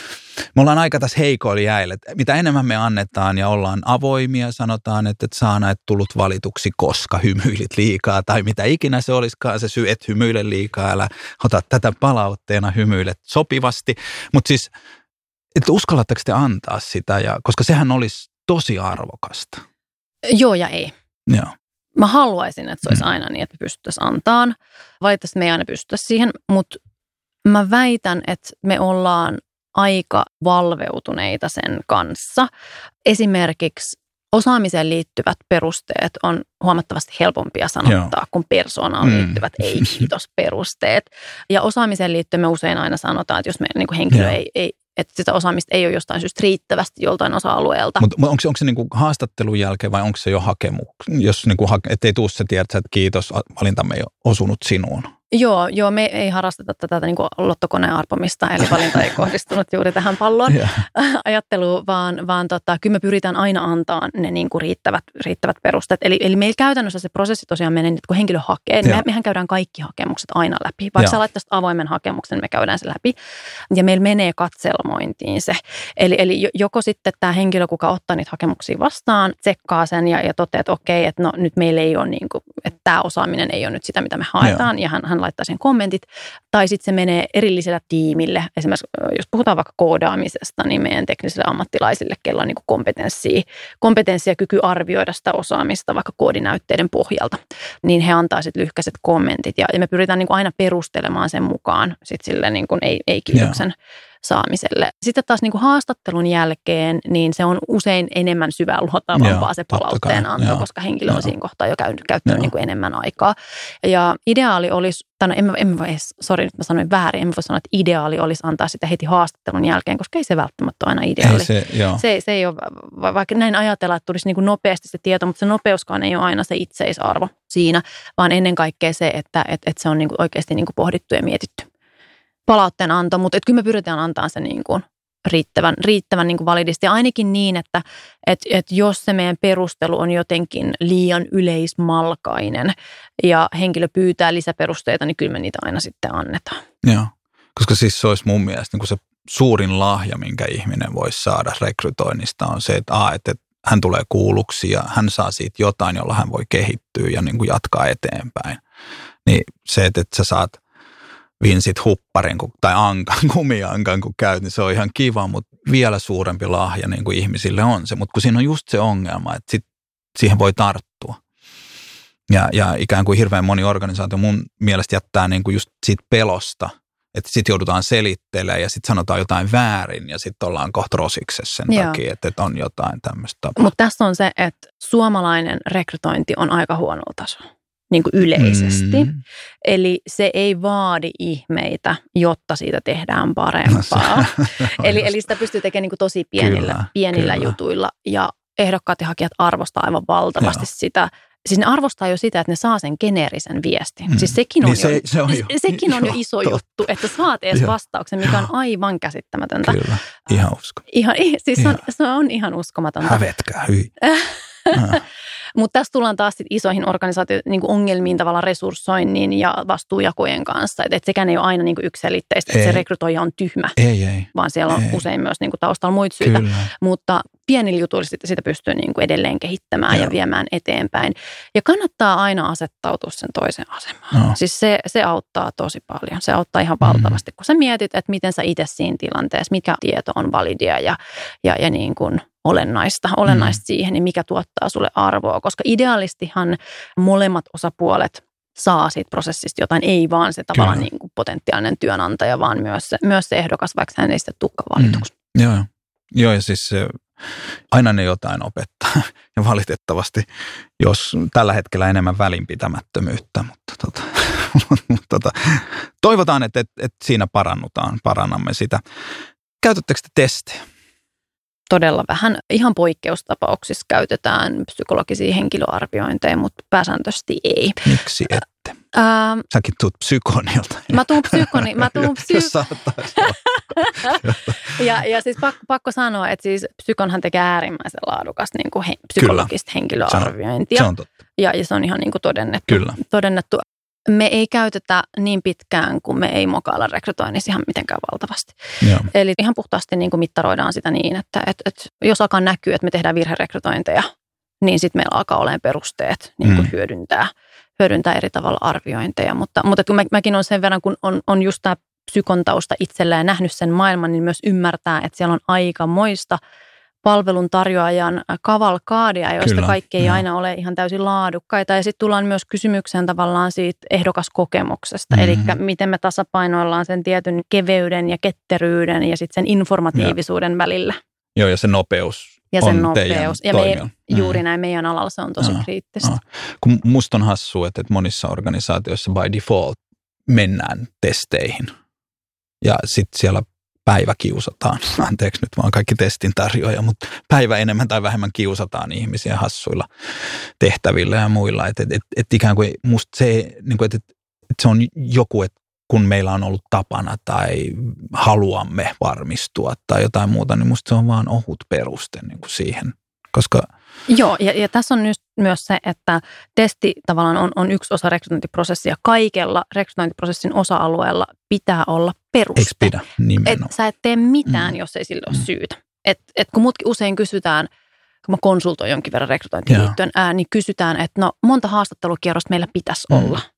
me ollaan aika tässä heikoilla jäillä, että mitä enemmän me annetaan ja ollaan avoimia, sanotaan, että, että Saana et tullut valituksi, koska hymyilit liikaa tai mitä ikinä se olisikaan se syy, et hymyile liikaa, älä ota tätä palautteena, hymyilet sopivasti, mutta siis, että uskallatteko te antaa sitä, ja, koska sehän olisi tosi arvokasta. Joo ja ei. Joo. Mä haluaisin, että se olisi aina niin, että me pystyttäisiin antaan. Valitettavasti me ei aina pystytä siihen, mutta mä väitän, että me ollaan aika valveutuneita sen kanssa. Esimerkiksi osaamiseen liittyvät perusteet on huomattavasti helpompia sanottaa Joo. kuin persoonaan liittyvät mm. ei-kiitos-perusteet. Ja osaamiseen liittyen me usein aina sanotaan, että jos me niin kuin henkilö Joo. ei, ei että sitä osaamista ei ole jostain syystä riittävästi joltain osa-alueelta. Mutta onko se, onko se niinku haastattelun jälkeen vai onko se jo hakemus? Jos niinku, ettei tuu se tiedät, että kiitos, valintamme ei ole osunut sinuun. Joo, joo, me ei harrasteta tätä niin kuin lottokoneen arpomista, eli valinta ei kohdistunut juuri tähän pallon ajatteluun, vaan, vaan tota, kyllä me pyritään aina antaa ne niin kuin riittävät, riittävät perusteet. Eli, eli meillä käytännössä se prosessi tosiaan menee, että kun henkilö hakee, niin me, mehän käydään kaikki hakemukset aina läpi. Vaikka sä laittaisit avoimen hakemuksen, me käydään se läpi. Ja meillä menee katselmointiin se. Eli, eli joko sitten tämä henkilö, kuka ottaa niitä hakemuksia vastaan, tsekkaa sen ja, ja toteaa, että okei, että no nyt meillä ei ole, niin kuin, että tämä osaaminen ei ole nyt sitä, mitä me haetaan, Joo. ja hän, hän laittaa sen kommentit, tai sitten se menee erillisellä tiimille. Esimerkiksi jos puhutaan vaikka koodaamisesta, niin meidän teknisille ammattilaisille, kello on niin kuin kompetenssia, kompetenssia ja kyky arvioida sitä osaamista vaikka koodinäytteiden pohjalta, niin he antaa sitten lyhkäiset kommentit, ja, ja me pyritään niin kuin aina perustelemaan sen mukaan sitten sille niin kuin ei, ei-kiitoksen saamiselle. Sitten taas niin kuin haastattelun jälkeen, niin se on usein enemmän syvään luotaavampaa se palautteen anto, Joo. koska henkilö on siinä kohtaa jo käynyt, käyttänyt niin kuin enemmän aikaa. Ja ideaali olisi, tai no en, en voi, sori nyt mä sanoin väärin, en voi sanoa, että ideaali olisi antaa sitä heti haastattelun jälkeen, koska ei se välttämättä ole aina ideaali. Ei se, se, se ei ole, vaikka näin ajatellaan, että tulisi niin kuin nopeasti se tieto, mutta se nopeuskaan ei ole aina se itseisarvo siinä, vaan ennen kaikkea se, että et, et se on niin kuin oikeasti niin kuin pohdittu ja mietitty palautteen anto, mutta kyllä me pyritään antaa se niin kuin riittävän, riittävän niin kuin validisti. Ja ainakin niin, että et, et jos se meidän perustelu on jotenkin liian yleismalkainen ja henkilö pyytää lisäperusteita, niin kyllä me niitä aina sitten annetaan. Joo, koska siis se olisi mun mielestä niin kuin se suurin lahja, minkä ihminen voisi saada rekrytoinnista on se, että, a, että hän tulee kuulluksi ja hän saa siitä jotain, jolla hän voi kehittyä ja niin kuin jatkaa eteenpäin. Niin se, että, että sä saat vinsit hupparin tai ankan, kumiankan kun käyt, niin se on ihan kiva, mutta vielä suurempi lahja niin kuin ihmisille on se. Mutta kun siinä on just se ongelma, että sit siihen voi tarttua. Ja, ja ikään kuin hirveän moni organisaatio mun mielestä jättää niin kuin just siitä pelosta Että sitten joudutaan selittelemään ja sitten sanotaan jotain väärin ja sitten ollaan kohta rosiksessa sen Joo. takia, että, että on jotain tämmöistä tapaa. Mutta tässä on se, että suomalainen rekrytointi on aika huonolla tasolla, niin kuin yleisesti. Mm. Eli se ei vaadi ihmeitä, jotta siitä tehdään parempaa. No eli, eli sitä pystyy tekemään niin kuin tosi pienillä, kyllä, pienillä kyllä. jutuilla ja ehdokkaat ja hakijat arvostaa aivan valtavasti Joo. sitä. Siis ne arvostaa jo sitä, että ne saa sen geneerisen viestin. Mm. Siis sekin on, niin se, jo, se on, jo, sekin on jo iso totta. juttu, että saat edes Joo. vastauksen, mikä on aivan käsittämätöntä. Kyllä, ihan uskomatonta. Ihan, siis ihan. Se, on, se on ihan uskomatonta. Hävetkää, hyi. Mutta tässä tullaan taas sit isoihin organisaatioihin niin ongelmiin tavallaan resurssoinnin ja vastuujakojen kanssa. Että et sekään ei ole aina niin yksiselitteistä, että se rekrytoija on tyhmä, ei, ei. vaan siellä on ei. usein myös niin taustalla muita syitä. Kyllä. Mutta pienillä jutuilla sitä, sitä pystyy niin edelleen kehittämään Joo. ja viemään eteenpäin. Ja kannattaa aina asettautua sen toisen asemaan. No. Siis se, se auttaa tosi paljon. Se auttaa ihan valtavasti, mm. kun sä mietit, että miten sä itse siinä tilanteessa, mikä tieto on validia ja, ja, ja niin kuin olennaista, olennaista mm. siihen, niin mikä tuottaa sulle arvoa. Koska idealistihan molemmat osapuolet saa siitä prosessista jotain, ei vaan se tavallaan niin kuin potentiaalinen työnantaja, vaan myös se, myös se ehdokas, vaikka hän ei sitä tulekaan valituksi. Mm. Joo, joo, ja siis se, aina ne jotain opettaa. Ja valitettavasti, jos tällä hetkellä enemmän välinpitämättömyyttä, mutta tota, mutta tota, toivotaan, että, että, että siinä parannutaan, parannamme sitä. Käytättekö te testejä? Todella vähän. Ihan poikkeustapauksissa käytetään psykologisia henkilöarviointeja, mutta pääsääntöisesti ei. Miksi ette? Ähm, Säkin tuut psykonilta. Mä tuun psykoni. Mä tuun psy... ja, ja siis pakko, pakko sanoa, että siis psykonhan tekee äärimmäisen laadukasta niin kuin he, psykologista Kyllä. henkilöarviointia. Se on, se on totta. Ja, ja se on ihan niin kuin todennettu. Kyllä. todennettu. Me ei käytetä niin pitkään, kun me ei mokailla rekrytoinnissa ihan mitenkään valtavasti. Joo. Eli ihan puhtaasti niin kuin mittaroidaan sitä niin, että et, et, jos alkaa näkyä, että me tehdään virherekrytointeja, niin sitten meillä alkaa olemaan perusteet niin kuin mm. hyödyntää, hyödyntää eri tavalla arviointeja. Mutta, mutta kun mä, mäkin on sen verran, kun on, on just tämä psykon tausta itsellä ja nähnyt sen maailman, niin myös ymmärtää, että siellä on aikamoista palvelun tarjoajan kavalkaadia, joista Kyllä, kaikki ei jo. aina ole ihan täysin laadukkaita. Ja sitten tullaan myös kysymykseen tavallaan siitä ehdokaskokemuksesta. Mm-hmm. Eli miten me tasapainoillaan sen tietyn keveyden ja ketteryyden ja sitten sen informatiivisuuden ja. välillä. Joo, ja se nopeus ja on sen nopeus. Ja me, juuri mm. näin meidän alalla se on tosi no, kriittistä. No. Kun musta on hassua, että monissa organisaatioissa by default mennään testeihin. Ja sitten siellä päivä kiusataan. Anteeksi nyt vaan kaikki testin tarjoaja, mutta päivä enemmän tai vähemmän kiusataan ihmisiä hassuilla tehtävillä ja muilla. Että et, et, et ikään kuin musta se, niin kuin, että et, et se on joku, että kun meillä on ollut tapana tai haluamme varmistua tai jotain muuta, niin musta se on vaan ohut peruste niin kuin siihen. Koska Joo, ja, ja tässä on nyt myös se, että testi tavallaan on, on yksi osa rekrytointiprosessia. Kaikella rekrytointiprosessin osa-alueella pitää olla peruste. Eikö pidä? Nimenomaan. Et sä et tee mitään, mm. jos ei sille ole mm. syytä. Et, et kun mutkin usein kysytään, kun mä konsultoin jonkin verran rekrytointiin liittyen, ää, niin kysytään, että no monta haastattelukierrosta meillä pitäisi mm. olla.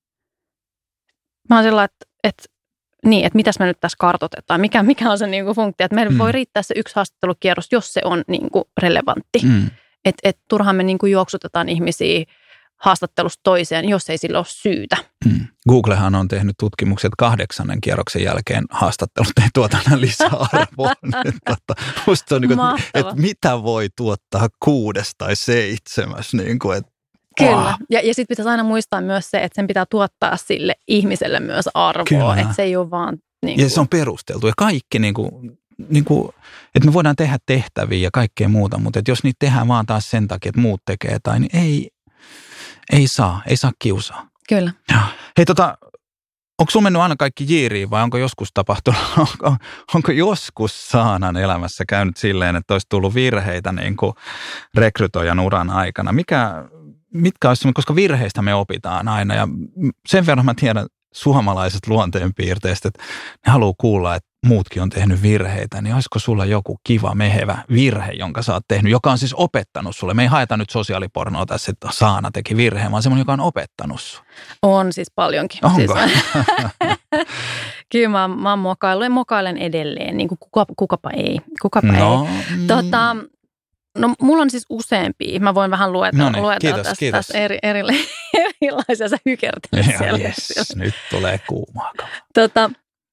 Mä oon sillä, että, että niin, että mitäs me nyt tässä kartoitetaan, mikä, mikä on se niin kuin funktio, että meillä mm. voi riittää se yksi haastattelukierros, jos se on niin kuin relevantti. Mm. Että et turhaan me niin kuin juoksutetaan ihmisiä haastattelusta toiseen, jos ei sillä ole syytä. Mm. Googlehan on tehnyt tutkimukset kahdeksannen kierroksen jälkeen haastattelut ei tuota lisää arvoa. Musta se on niin kuin, että et mitä voi tuottaa kuudes tai seitsemäs. Niin kuin, että Kyllä. Ja, ja sitten pitäisi aina muistaa myös se, että sen pitää tuottaa sille ihmiselle myös arvoa. Että se ei ole vaan niin kuin... Ja se on perusteltu. Ja kaikki, niin kuin, niin kuin, että me voidaan tehdä tehtäviä ja kaikkea muuta, mutta että jos niitä tehdään vaan taas sen takia, että muut tekee jotain, niin ei, ei saa. Ei saa kiusaa. Kyllä. Ja. Hei tota, onko sun mennyt aina kaikki jiiriin vai onko joskus tapahtunut, onko, onko joskus Saanan elämässä käynyt silleen, että olisi tullut virheitä niin kuin rekrytoijan uran aikana? Mikä... Mitkä olisi, koska virheistä me opitaan aina ja sen verran mä tiedän suomalaiset luonteenpiirteistä, että ne haluaa kuulla, että muutkin on tehnyt virheitä, niin olisiko sulla joku kiva, mehevä virhe, jonka sä oot tehnyt, joka on siis opettanut sulle. Me ei haeta nyt sosiaalipornoa tässä, että Saana teki virheen, vaan semmoinen, joka on opettanut sun. On siis paljonkin. Onko? Siis, kyllä mä, mä oon mokaillut ja mokailen edelleen, niin kuin kuka, kukapa ei. Kukapa no, ei. Tota, No mulla on siis useampia. Mä voin vähän luetella, no niin, luetella kiitos, tästä, kiitos. tästä eri, eri, erilaisia. Sä hykertelet siellä. Yes, nyt tulee kuumaa. Tota,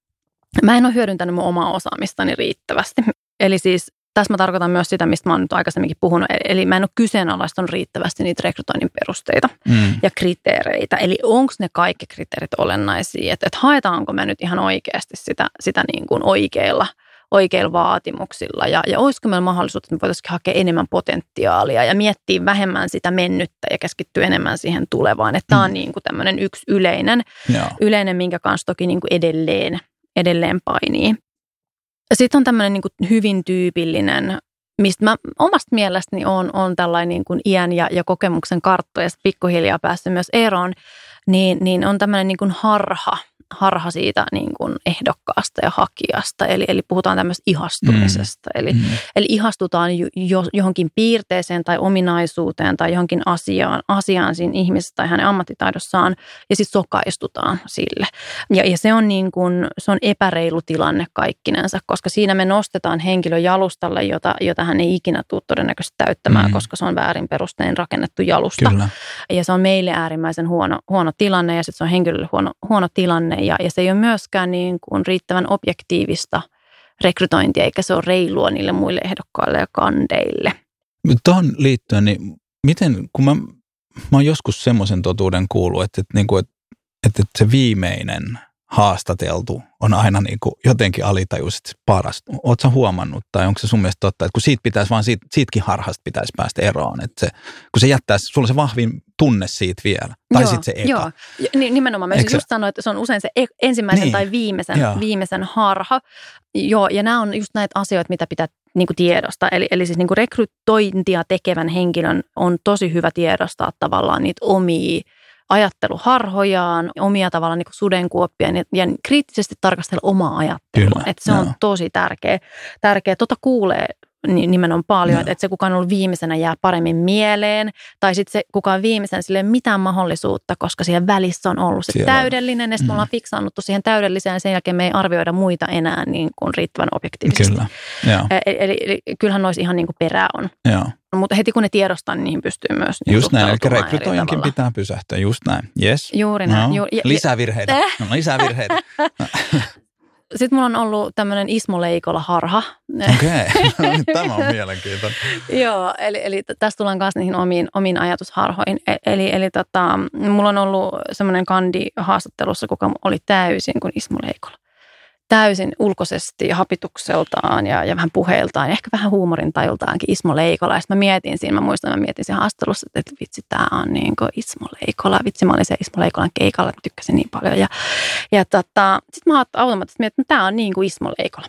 mä en ole hyödyntänyt mun omaa osaamistani riittävästi. Eli siis tässä mä tarkoitan myös sitä, mistä mä oon nyt aikaisemminkin puhunut. Eli mä en ole kyseenalaistanut riittävästi niitä rekrytoinnin perusteita mm. ja kriteereitä. Eli onko ne kaikki kriteerit olennaisia, että, että haetaanko me nyt ihan oikeasti sitä, sitä niin kuin oikeilla, oikeilla vaatimuksilla. Ja, ja olisiko meillä mahdollisuus, että me voitaisiin hakea enemmän potentiaalia ja miettiä vähemmän sitä mennyttä ja keskittyä enemmän siihen tulevaan. Että tämä on niin kuin tämmöinen yksi yleinen, yleinen, minkä kanssa toki niin kuin edelleen, edelleen painii. Sitten on tämmöinen niin kuin hyvin tyypillinen, mistä mä omasta mielestäni on, on tällainen niin kuin iän ja, ja kokemuksen kartto ja pikkuhiljaa päässyt myös eroon, niin, niin on tämmöinen niin kuin harha, harha siitä niin kuin ehdokkaasta ja hakijasta. Eli, eli puhutaan tämmöistä ihastumisesta. Mm. Eli, mm. eli ihastutaan jo, johonkin piirteeseen tai ominaisuuteen tai johonkin asiaan, asiaan siinä ihmisessä tai hänen ammattitaidossaan ja sitten sokaistutaan sille. Ja, ja se on niin kuin, se on epäreilu tilanne kaikkinensa, koska siinä me nostetaan henkilö jalustalle, jota, jota hän ei ikinä tule todennäköisesti täyttämään, mm. koska se on väärin perustein rakennettu jalusta. Kyllä. Ja se on meille äärimmäisen huono, huono tilanne ja sitten se on henkilölle huono, huono tilanne. Ja, ja se ei ole myöskään niin kuin riittävän objektiivista rekrytointia, eikä se ole reilua niille muille ehdokkaille ja kandeille. Tuohon liittyen, niin miten, kun mä, mä oon joskus semmoisen totuuden kuullut, että, että, että, että, että se viimeinen haastateltu on aina niin kuin jotenkin alitajuisesti paras. Ootko sä huomannut, tai onko se sun mielestä totta, että kun siitä pitäisi vaan siitä, siitäkin harhasta pitäisi päästä eroon, että se, kun se jättää, sulla on se vahvin tunne siitä vielä, tai sitten se eka. Joo, nimenomaan. Mä Eikö just sanoin, että se on usein se ensimmäisen niin. tai viimeisen, viimeisen harha. Joo, ja nämä on just näitä asioita, mitä pitää niin kuin tiedostaa. Eli, eli siis niin kuin rekrytointia tekevän henkilön on tosi hyvä tiedostaa tavallaan niitä omia ajatteluharhojaan, omia tavallaan niin kuin sudenkuoppia ja, ja kriittisesti tarkastella omaa ajattelua. Että se on tosi tärkeä. tärkeä. Tota kuulee nimenomaan paljon, että, että se kuka on ollut viimeisenä jää paremmin mieleen, tai sitten se kuka on viimeisenä, sillä ei ole mitään mahdollisuutta, koska siihen välissä on ollut se Siellä. täydellinen, ja sitten mm. me ollaan fiksaannuttu siihen täydelliseen, ja sen jälkeen me ei arvioida muita enää niin kuin riittävän objektiivisesti. Kyllä. Eli, eli, eli kyllähän noissa ihan niin kuin perää on. Joo. Mutta heti kun ne tiedostaa, niin niihin pystyy myös niin just näin, eli rekrytoijankin pitää pysähtyä, just näin. Yes. Juuri näin. No. Ju- ja, lisää virheitä. No, lisää virheitä. Sitten mulla on ollut tämmöinen Ismo Leikola-harha. Okei, okay. Tämä on mielenkiintoinen. Joo, eli, eli tässä tullaan myös niihin omiin, omiin ajatusharhoihin. Eli, eli tota, mulla on ollut semmoinen kandi haastattelussa, kuka oli täysin kuin Ismo Leikola. Täysin ulkoisesti ja hapitukseltaan ja, ja vähän puheiltaan ja ehkä vähän huumorintajultaankin Ismo Leikola. Ja sitten mä mietin siinä, mä muistan, mä mietin siinä haastattelussa, että vitsi, tää on niin kuin Ismo Leikola. Vitsi, mä olin se Ismo Leikolan keikalla, että mä tykkäsin niin paljon. Ja, ja tota, sitten mä automaattisesti mietin, että tää on niin kuin Ismo Leikola.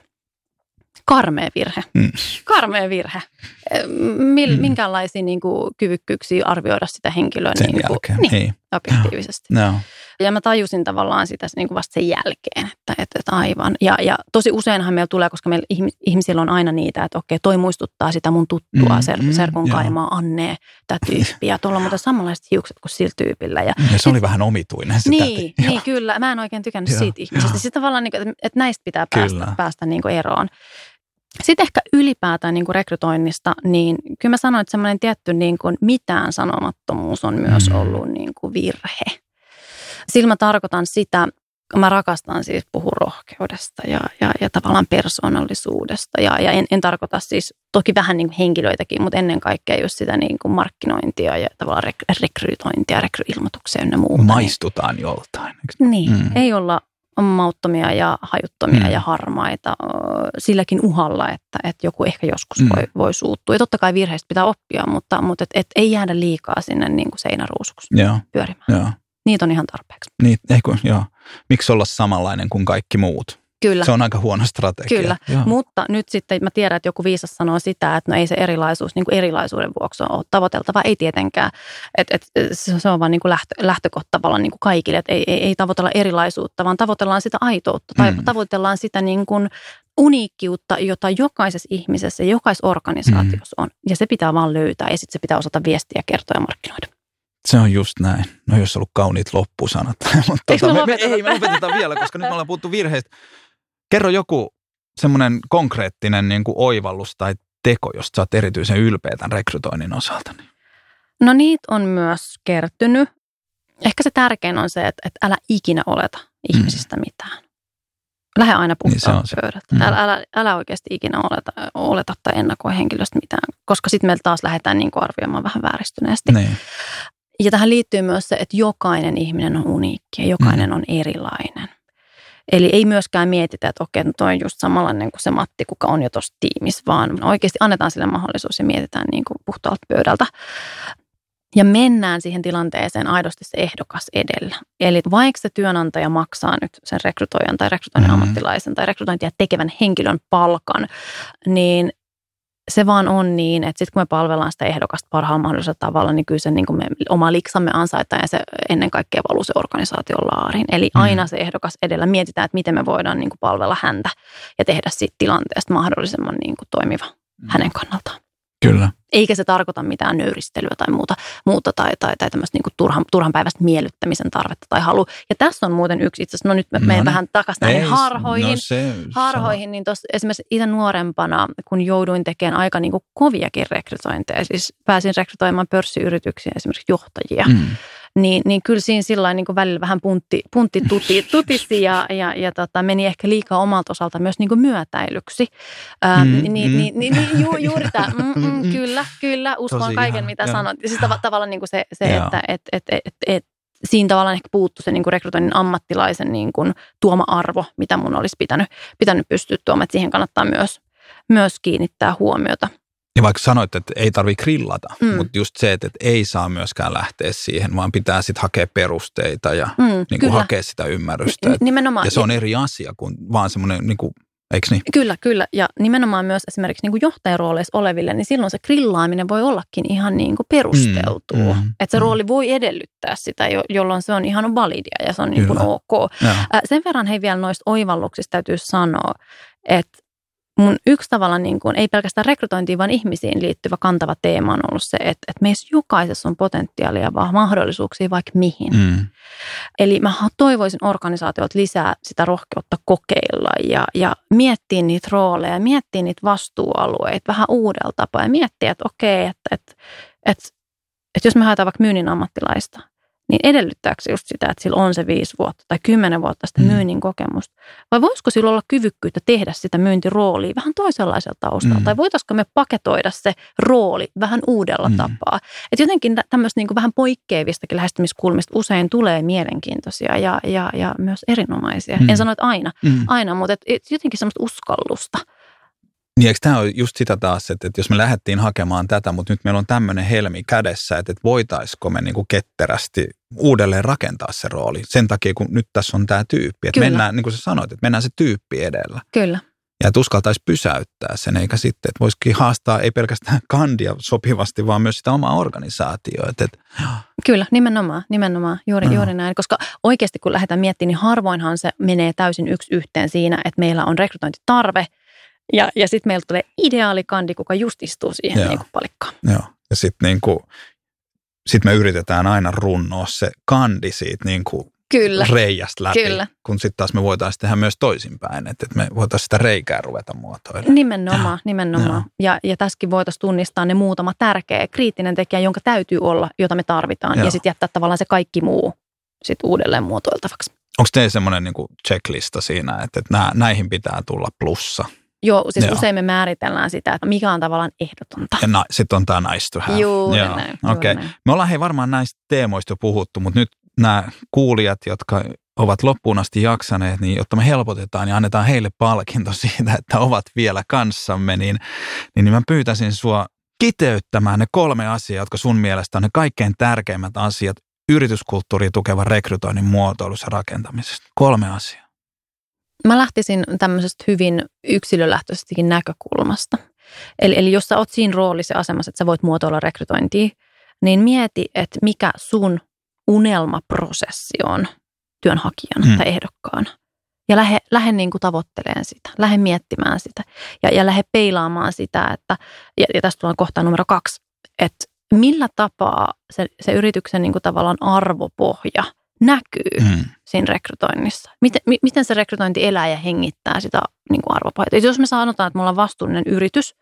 Karmea virhe. Mm. Karmea virhe. Mil, mm. Minkälaisia niin kuin, kyvykkyyksiä arvioida sitä henkilöä niin kuin, niin, objektiivisesti. No. Ja mä tajusin tavallaan sitä niin kuin vasta sen jälkeen, että, että, että aivan. Ja, ja tosi useinhan meillä tulee, koska meillä ihmisillä on aina niitä, että okei, toi muistuttaa sitä mun tuttua mm, ser, mm, serkun kaimaa Annea, tämä tyyppi. Ja tuolla on muuten samanlaiset hiukset kuin sillä tyypillä. Ja, ja se oli vähän omituinen se niin, täti. Niin, kyllä. Mä en oikein tykännyt ja, siitä ihmisestä. Sitten tavallaan, niin kuin, että näistä pitää päästä, päästä niin kuin eroon. Sitten ehkä ylipäätään niin kuin rekrytoinnista, niin kyllä mä sanoin, että semmoinen tietty niin kuin mitään sanomattomuus on myös ollut niin kuin virhe. Sillä mä tarkoitan sitä, mä rakastan siis puhua rohkeudesta ja, ja, ja tavallaan persoonallisuudesta. Ja, ja en, en tarkoita siis toki vähän niin kuin henkilöitäkin, mutta ennen kaikkea just sitä niin kuin markkinointia ja tavallaan rek, rekrytointia, rekryilmoituksia ynnä muuta. Maistutaan niin, joltain. Niin, mm. ei olla mauttomia ja hajuttomia mm. ja harmaita silläkin uhalla, että, että joku ehkä joskus mm. voi, voi suuttua. Ja totta kai virheistä pitää oppia, mutta, mutta et, et ei jäädä liikaa sinne niin kuin seinäruusuksi pyörimään. Joo. Niitä on ihan tarpeeksi. Niin, eikö, joo. Miksi olla samanlainen kuin kaikki muut? Kyllä. Se on aika huono strategia. Kyllä, joo. Mutta nyt sitten mä tiedän, että joku viisas sanoo sitä, että no ei se erilaisuus niin kuin erilaisuuden vuoksi ole tavoiteltava. Ei tietenkään. Et, et, se on vaan niin kuin lähtö, lähtökohta tavallaan niin kuin kaikille, että ei, ei, ei tavoitella erilaisuutta, vaan tavoitellaan sitä aitoutta. Tai mm. tavoitellaan sitä niin kuin uniikkiutta, jota jokaisessa ihmisessä ja jokaisessa organisaatiossa mm. on. Ja se pitää vaan löytää ja sitten se pitää osata viestiä, kertoa ja markkinoida. Se on just näin. No jos on ollut kauniit loppusanat. Mutta tota, me, me, ei, me lopetetaan vielä, koska nyt me ollaan puhuttu virheistä. Kerro joku semmoinen konkreettinen niin kuin oivallus tai teko, josta sä oot erityisen ylpeä tämän rekrytoinnin osalta. No niitä on myös kertynyt. Ehkä se tärkein on se, että, että älä ikinä oleta ihmisistä mm. mitään. Lähde aina Niin puhtaalta pöydältä. Mm. Älä, älä, älä oikeasti ikinä oleta, oleta tai ennakoi henkilöstä mitään, koska sitten meillä taas lähdetään niin kuin arvioimaan vähän vääristyneesti. Niin. Ja tähän liittyy myös se, että jokainen ihminen on uniikki ja jokainen mm. on erilainen. Eli ei myöskään mietitä, että okei, toi on just samanlainen kuin se Matti, kuka on jo tuossa tiimissä, vaan oikeasti annetaan sille mahdollisuus ja mietitään niin kuin puhtaalta pöydältä. Ja mennään siihen tilanteeseen aidosti se ehdokas edellä. Eli vaikka se työnantaja maksaa nyt sen rekrytoijan tai rekrytoinnin mm-hmm. ammattilaisen tai rekrytointia tekevän henkilön palkan, niin se vaan on niin, että sitten kun me palvellaan sitä ehdokasta parhaalla mahdollisella tavalla, niin kyllä se niin kuin me oma liksamme ansaitaan ja se ennen kaikkea valuu se organisaation laariin. Eli mm. aina se ehdokas edellä mietitään, että miten me voidaan niin kuin palvella häntä ja tehdä siitä tilanteesta mahdollisimman niin kuin toimiva mm. hänen kannaltaan. Kyllä. Eikä se tarkoita mitään nöyristelyä tai muuta, muuta tai, tai, tai tämmöistä niin kuin turhan, turhan päivästä miellyttämisen tarvetta tai halu. Ja tässä on muuten yksi itse asiassa, no nyt mä menen no, vähän takaisin näihin ei, harhoihin. No se, harhoihin, niin tuossa esimerkiksi itse nuorempana, kun jouduin tekemään aika niin kuin koviakin rekrytointeja, siis pääsin rekrytoimaan pörssiyrityksiä, esimerkiksi johtajia, mm. niin, niin kyllä siinä sillä niin kuin välillä vähän puntti, puntti tuti, tutisi ja, ja, ja tota, meni ehkä liikaa omalta osalta myös niin kuin myötäilyksi. Ähm, mm, niin, mm. Niin, niin, niin ju, juuri tämä, mm, mm, kyllä, kyllä, uskon tosi kaiken, ihan, mitä joo. sanot. Siis tav- tavallaan niin kuin se, se että et, et, et, et, et, siinä tavallaan ehkä puuttu se niin kuin rekrytoinnin ammattilaisen niin kuin tuoma arvo, mitä mun olisi pitänyt, pitänyt pystyä tuomaan, että siihen kannattaa myös, myös kiinnittää huomiota. Ja vaikka sanoit, että ei tarvitse grillata, mm. mutta just se, että ei saa myöskään lähteä siihen, vaan pitää sitten hakea perusteita ja mm, niin kuin hakea sitä ymmärrystä. N- nimenomaan. Ja se on eri asia kuin vaan semmoinen, niin kuin, eikö niin? Kyllä, kyllä. Ja nimenomaan myös esimerkiksi niin kuin johtajan rooleissa oleville, niin silloin se grillaaminen voi ollakin ihan niin kuin perusteltua. Mm, mm, että se mm. rooli voi edellyttää sitä, jolloin se on ihan validia ja se on niin kuin ok. Äh, sen verran hei vielä noista oivalluksista täytyy sanoa, että mun yksi tavalla niin kuin, ei pelkästään rekrytointiin, vaan ihmisiin liittyvä kantava teema on ollut se, että, että meissä jokaisessa on potentiaalia, vaan mahdollisuuksia vaikka mihin. Mm. Eli mä toivoisin organisaatiolta lisää sitä rohkeutta kokeilla ja, ja miettiä niitä rooleja, miettiä niitä vastuualueita vähän uudella tapaa ja miettiä, että okei, että, että, että, että jos me haetaan vaikka myynnin ammattilaista, niin edellyttääkö se just sitä, että sillä on se viisi vuotta tai kymmenen vuotta sitä myynnin kokemusta? Vai voisiko sillä olla kyvykkyyttä tehdä sitä myyntiroolia vähän toisenlaisella taustalla? Mm. Tai voitaisiko me paketoida se rooli vähän uudella mm. tapaa? Että jotenkin tämmöistä niin kuin vähän poikkeavistakin lähestymiskulmista usein tulee mielenkiintoisia ja, ja, ja myös erinomaisia. Mm. En sano, että aina, mm. aina mutta et, et jotenkin semmoista uskallusta. Niin eikö tämä ole just sitä taas, että, että jos me lähdettiin hakemaan tätä, mutta nyt meillä on tämmöinen helmi kädessä, että, että voitaisiko me niin kuin ketterästi uudelleen rakentaa se rooli. Sen takia, kun nyt tässä on tämä tyyppi. Että mennään, niin kuin sä sanoit, että mennään se tyyppi edellä. Kyllä. Ja että uskaltaisi pysäyttää sen, eikä sitten, että voisikin haastaa ei pelkästään kandia sopivasti, vaan myös sitä omaa organisaatioa. Että, että, Kyllä, nimenomaan, nimenomaan, juuri, no. juuri näin. Koska oikeasti kun lähdetään miettimään, niin harvoinhan se menee täysin yksi yhteen siinä, että meillä on rekrytointitarve, Ja, ja sitten meillä tulee ideaali kandi, kuka just istuu siihen niin kuin palikkaan. Joo, ja sitten niin kuin, sit me yritetään aina runnoa se kandi siitä niin kuin Kyllä. reiästä läpi, Kyllä. kun sitten taas me voitaisiin tehdä myös toisinpäin, että me voitaisiin sitä reikää ruveta muotoilemaan. Nimenomaan, ja. nimenomaan. Ja, ja tässäkin voitaisiin tunnistaa ne muutama tärkeä kriittinen tekijä, jonka täytyy olla, jota me tarvitaan, ja, ja sitten jättää tavallaan se kaikki muu sit uudelleen muotoiltavaksi. Onko teillä semmoinen niin kuin checklista siinä, että, että nää, näihin pitää tulla plussa? Joo, siis Joo. usein me määritellään sitä, että mikä on tavallaan ehdotonta. Ja na, sitten on tämä nice to have. Juuri Joo. näin. Okei. Okay. Me ollaan hei varmaan näistä teemoista jo puhuttu, mutta nyt nämä kuulijat, jotka ovat loppuun asti jaksaneet, niin jotta me helpotetaan ja annetaan heille palkinto siitä, että ovat vielä kanssamme, niin, niin mä pyytäisin sua kiteyttämään ne kolme asiaa, jotka sun mielestä on ne kaikkein tärkeimmät asiat yrityskulttuuria tukevan rekrytoinnin muotoilussa ja rakentamisesta. Kolme asiaa. Mä lähtisin tämmöisestä hyvin yksilölähtöisestikin näkökulmasta. Eli, eli jos sä oot siinä roolissa ja asemassa, että sä voit muotoilla rekrytointia, niin mieti, että mikä sun unelmaprosessi on työnhakijana mm. tai ehdokkaana. Ja lähde, lähde niin kuin tavoitteleen sitä, lähde miettimään sitä ja, ja lähde peilaamaan sitä, että, ja, ja tästä tullaan kohtaan numero kaksi, että millä tapaa se, se yrityksen niin kuin tavallaan arvopohja näkyy mm. siinä rekrytoinnissa. Miten, miten se rekrytointi elää ja hengittää sitä niin kuin arvopohjaa. Jos me sanotaan, että me ollaan vastuullinen yritys,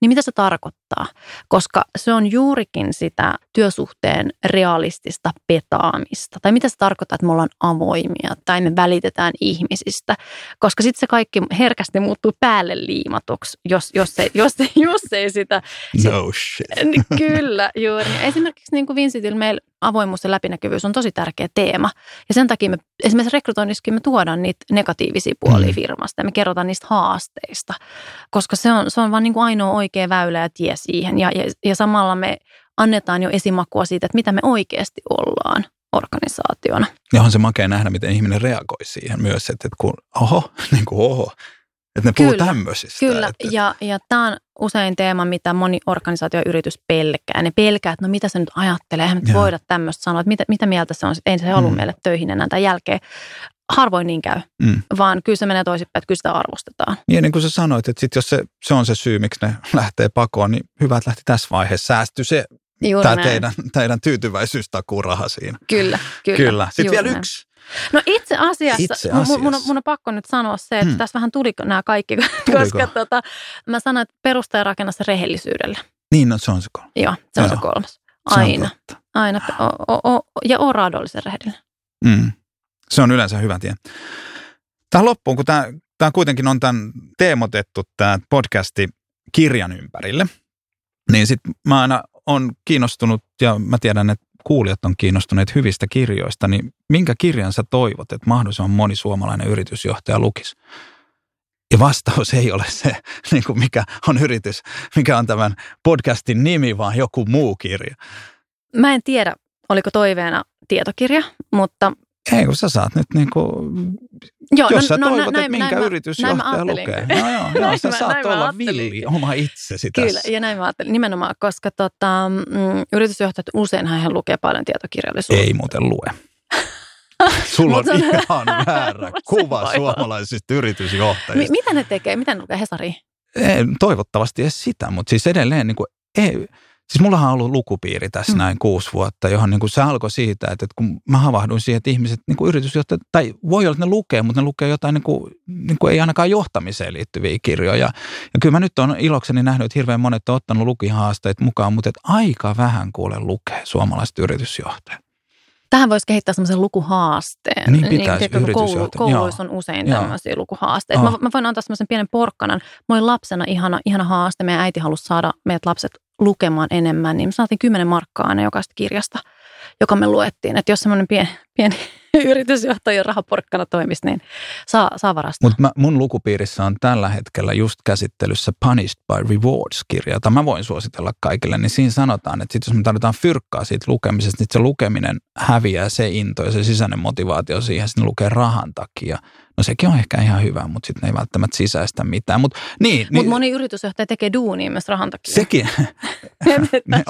niin mitä se tarkoittaa? Koska se on juurikin sitä työsuhteen realistista petaamista. Tai mitä se tarkoittaa, että me ollaan avoimia tai me välitetään ihmisistä. Koska sitten se kaikki herkästi muuttuu päälle liimatuksi, jos, jos, se, jos, se, jos se ei sitä... No shit. Kyllä, juuri. Esimerkiksi niin kuin Vincentillä meillä avoimuus ja läpinäkyvyys on tosi tärkeä teema. Ja sen takia me esimerkiksi rekrytoinnissakin me tuodaan niitä negatiivisia puolia mm. firmasta ja me kerrotaan niistä haasteista. Koska se on, se on vaan niin kuin ainoa oikea väylä ja tie siihen. Ja, ja, ja samalla me annetaan jo esimakua siitä, että mitä me oikeasti ollaan organisaationa. Ja on se makea nähdä, miten ihminen reagoi siihen myös, että, että kun oho, niin kuin oho, että ne puhuu tämmöisistä. Kyllä, että... ja, ja tämä on usein teema, mitä moni organisaatio ja yritys pelkää. Ne pelkää, että no mitä se nyt ajattelee, eihän me voida tämmöistä sanoa, että mitä, mitä mieltä se on, ei se halua mm. meille töihin enää tämän jälkeen. Harvoin niin käy, mm. vaan kyllä se menee toisinpäin, että kyllä sitä arvostetaan. Ja niin kuin sä sanoit, että sit jos se, se on se syy, miksi ne lähtee pakoon, niin hyvä, että lähti tässä vaiheessa. Säästyi se tämä teidän, teidän tyytyväisyystakuuraha siinä. Kyllä, kyllä. Kyllä. Sitten vielä näin. Yksi. No itse asiassa, itse asiassa. Mun, mun, mun on pakko nyt sanoa se, että hmm. tässä vähän tuli nämä kaikki, tuliko? koska tota, mä sanoin, että perusta ja rakenna se rehellisyydellä. Niin, no se on se kolmas. Joo, se on Joo. se kolmas. Aina, se aina. O, o, o, ja oo raadollisen rehellinen. Mm. Se on yleensä hyvä tie. Tähän loppuun, kun tämä, tämä kuitenkin on tämän teemotettu, tämä podcasti kirjan ympärille, niin sitten mä aina on kiinnostunut, ja mä tiedän, että kuulijat on kiinnostuneet hyvistä kirjoista, niin minkä kirjan sä toivot, että mahdollisimman moni suomalainen yritysjohtaja lukisi? Ja vastaus ei ole se, niin kuin mikä on yritys, mikä on tämän podcastin nimi, vaan joku muu kirja. Mä en tiedä, oliko toiveena tietokirja, mutta... Ei, kun sä saat nyt niin kuin, joo, jos no, sä no, toivot, näin, että minkä näin, yritysjohtaja lukee. No joo, joo sä saat näin olla villi oma itsesi tässä. Kyllä, ja näin mä ajattelin nimenomaan, koska tota, mm, yritysjohtajat useinhan he lukee paljon tietokirjallisuutta. Ei muuten lue. Sulla on ihan väärä kuva suomalaisista yritysjohtajista. M- mitä ne tekee? Mitä ne lukee Hesariin? Ei, toivottavasti edes sitä, mutta siis edelleen niin kuin, ei... Siis mullahan on ollut lukupiiri tässä mm. näin kuusi vuotta, johon niin kuin se alkoi siitä, että, että kun mä havahduin siihen, että ihmiset, niin kuin yritysjohtajat, tai voi olla, että ne lukee, mutta ne lukee jotain niin kuin, niin kuin ei ainakaan johtamiseen liittyviä kirjoja. Ja kyllä mä nyt on ilokseni nähnyt, että hirveän monet on ottanut lukihaasteet mukaan, mutta että aika vähän kuule lukee suomalaiset yritysjohtajat. Tähän voisi kehittää semmoisen lukuhaasteen. Niin pitäisi niin, koulu, kouluissa on usein Joo. tämmöisiä lukuhaasteita. Oh. Mä, mä voin antaa semmoisen pienen porkkanan. Mä olin lapsena ihana, ihana haaste. Meidän äiti halusi saada meidät lapset lukemaan enemmän, niin me saatiin kymmenen markkaa aina jokaista kirjasta, joka me luettiin. Että jos semmoinen pieni, pieni yritysjohtajan rahaporkkana toimisi, niin saa, saa varastaa. Mutta mun lukupiirissä on tällä hetkellä just käsittelyssä Punished by Rewards-kirja, jota mä voin suositella kaikille. Niin siinä sanotaan, että sit jos me tarvitaan fyrkkaa siitä lukemisesta, niin se lukeminen häviää se into ja se sisäinen motivaatio siihen, että ne lukee rahan takia. No sekin on ehkä ihan hyvä, mutta sitten ne ei välttämättä sisäistä mitään. Mutta niin, Mut niin, moni yritysjohtaja tekee duunia myös rahan takia. Sekin. ne, ne,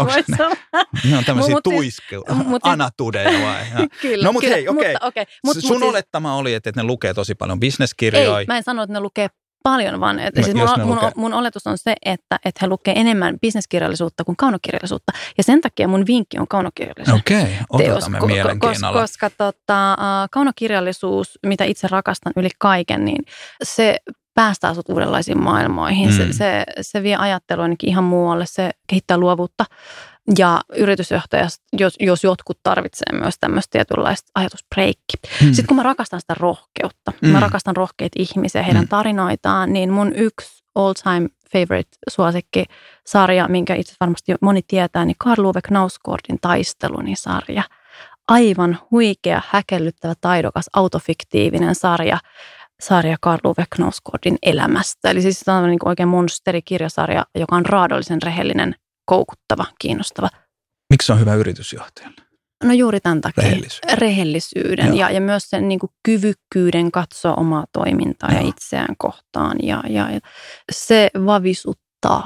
ne on tämmöisiä tuiskelu, anatudeja vai? Kyllä, no mutta hei, okei. Okay. Okay, mut, Sun mut olettama siis, oli, että ne lukee tosi paljon bisneskirjoja. Ei, mä en sano, että ne lukee paljon, vaan että no, siis mun, mun, mun oletus on se, että, että he lukee enemmän bisneskirjallisuutta kuin kaunokirjallisuutta. Ja sen takia mun vinkki on kaunokirjallisuus. Okei, odotamme teos, mielenkiinnolla. Koska, koska tota, kaunokirjallisuus, mitä itse rakastan yli kaiken, niin se päästää sut uudenlaisiin maailmoihin. Mm. Se, se, se vie ajattelua ainakin ihan muualle, se kehittää luovuutta. Ja yritysjohtajasta, jos, jos jotkut tarvitsee myös tämmöistä tietynlaista ajatusbreikki. Mm. Sitten kun mä rakastan sitä rohkeutta, mm. mä rakastan rohkeita ihmisiä, heidän mm. tarinoitaan, niin mun yksi all time favorite suosikkisarja, minkä itse varmasti moni tietää, niin Karl Ove Knausgårdin Taisteluni-sarja. Aivan huikea, häkellyttävä, taidokas, autofiktiivinen sarja. Sarja Karl Ove Knausgårdin elämästä. Eli siis tämä on niin kuin oikein monsterikirjasarja, joka on raadollisen rehellinen, koukuttava, kiinnostava. Miksi se on hyvä yritysjohtajalle? No juuri tämän takia. Rehellisyyden. Rehellisyyden ja, ja myös sen niin kuin kyvykkyyden katsoa omaa toimintaa Joo. ja itseään kohtaan. Ja, ja, ja se vavisuttaa.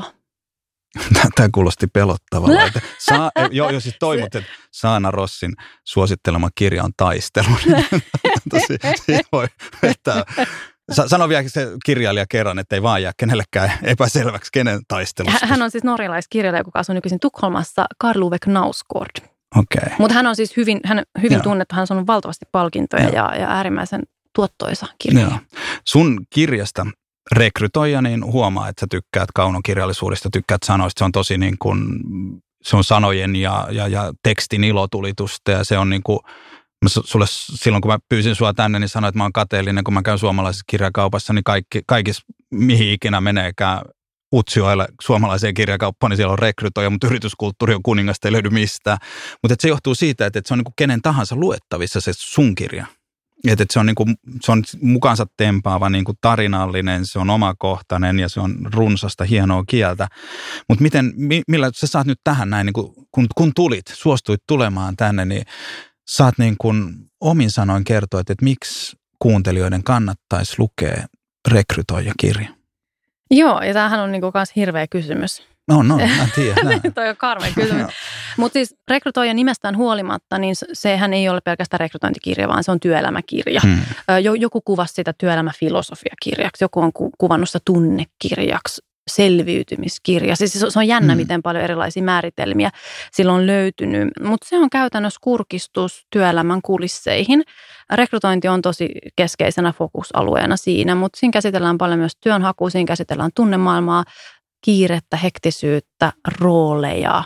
Tämä kuulosti pelottavalta. Saa, joo, jo siis toimut, että Saana Rossin suosittelema kirja on Taistelu. Tosi, siitä voi vetää. Sano vielä se kirjailija kerran, että ei vaan jää kenellekään epäselväksi, kenen taistelusta. Hän on siis norjalaiskirjailija, joka asuu nykyisin Tukholmassa, Karl Ove Knausgård. Okay. Mutta hän on siis hyvin, hän, hyvin tunnettu, hän on saanut valtavasti palkintoja ja, ja äärimmäisen tuottoisa kirja. Joo. Sun kirjasta rekrytoija, niin huomaa, että sä tykkäät kaunokirjallisuudesta, tykkäät sanoista. Se on tosi niin kuin, se on sanojen ja, ja, ja tekstin ilotulitusta ja se on niin kuin, mä sulle silloin kun mä pyysin sua tänne, niin sanoin, että mä oon kateellinen, kun mä käyn suomalaisessa kirjakaupassa, niin kaikki, kaikissa mihin ikinä meneekään Utsjoelle suomalaiseen kirjakauppaan, niin siellä on rekrytoija, mutta yrityskulttuuri on kuningasta, ei löydy mistään. Mutta se johtuu siitä, että se on niin kuin kenen tahansa luettavissa se sun kirja. Että se on, niin kuin, se on mukaansa tempaava, niin kuin tarinallinen, se on omakohtainen ja se on runsasta, hienoa kieltä. Mutta miten, millä sä saat nyt tähän näin, niin kuin, kun, kun tulit, suostuit tulemaan tänne, niin saat niin kuin omin sanoin kertoa, että, että miksi kuuntelijoiden kannattaisi lukea rekrytoijakirja? Joo, ja tämähän on niinku myös hirveä kysymys. No, no, mä tiedän. Toi on karmea kysymys. Mutta siis rekrytoija nimestään huolimatta, niin sehän ei ole pelkästään rekrytointikirja, vaan se on työelämäkirja. Hmm. Joku kuvasi sitä työelämäfilosofiakirjaksi, joku on kuvannut sitä tunnekirjaksi, selviytymiskirja. Siis se on jännä, hmm. miten paljon erilaisia määritelmiä sillä on löytynyt, mutta se on käytännössä kurkistus työelämän kulisseihin. Rekrytointi on tosi keskeisenä fokusalueena siinä, mutta siinä käsitellään paljon myös työnhakua, siinä käsitellään tunnemaailmaa, kiirettä, hektisyyttä, rooleja,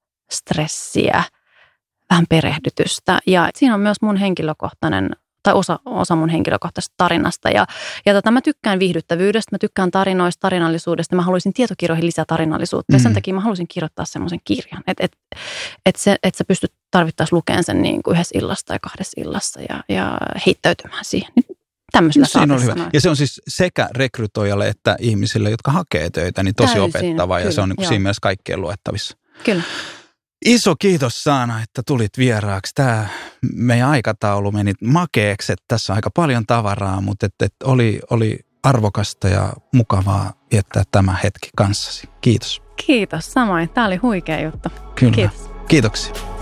stressiä, vähän perehdytystä. Ja siinä on myös mun henkilökohtainen, tai osa, osa mun henkilökohtaisesta tarinasta. Ja, ja tota, mä tykkään viihdyttävyydestä, mä tykkään tarinoista, tarinallisuudesta. Mä haluaisin tietokirjoihin lisää tarinallisuutta. Mm. Ja sen takia mä haluaisin kirjoittaa semmoisen kirjan, että et, et et sä pystyt tarvittaessa lukemaan sen niin kuin yhdessä illassa tai kahdessa illassa ja, ja heittäytymään siihen. Tämmöisellä siinä on hyvä. Ja se on siis sekä rekrytoijalle että ihmisille, jotka hakee töitä, niin tosi täysin opettava ja kyllä, se on niin kuin siinä mielessä kaikkien luettavissa. Kyllä. Iso kiitos Saana, että tulit vieraaksi. Tämä meidän aikataulu meni makeeksi, että tässä on aika paljon tavaraa, mutta et, et oli, oli arvokasta ja mukavaa viettää tämä hetki kanssasi. Kiitos. Kiitos, samoin. Tämä oli huikea juttu. Kyllä. Kiitos. Kiitoksia.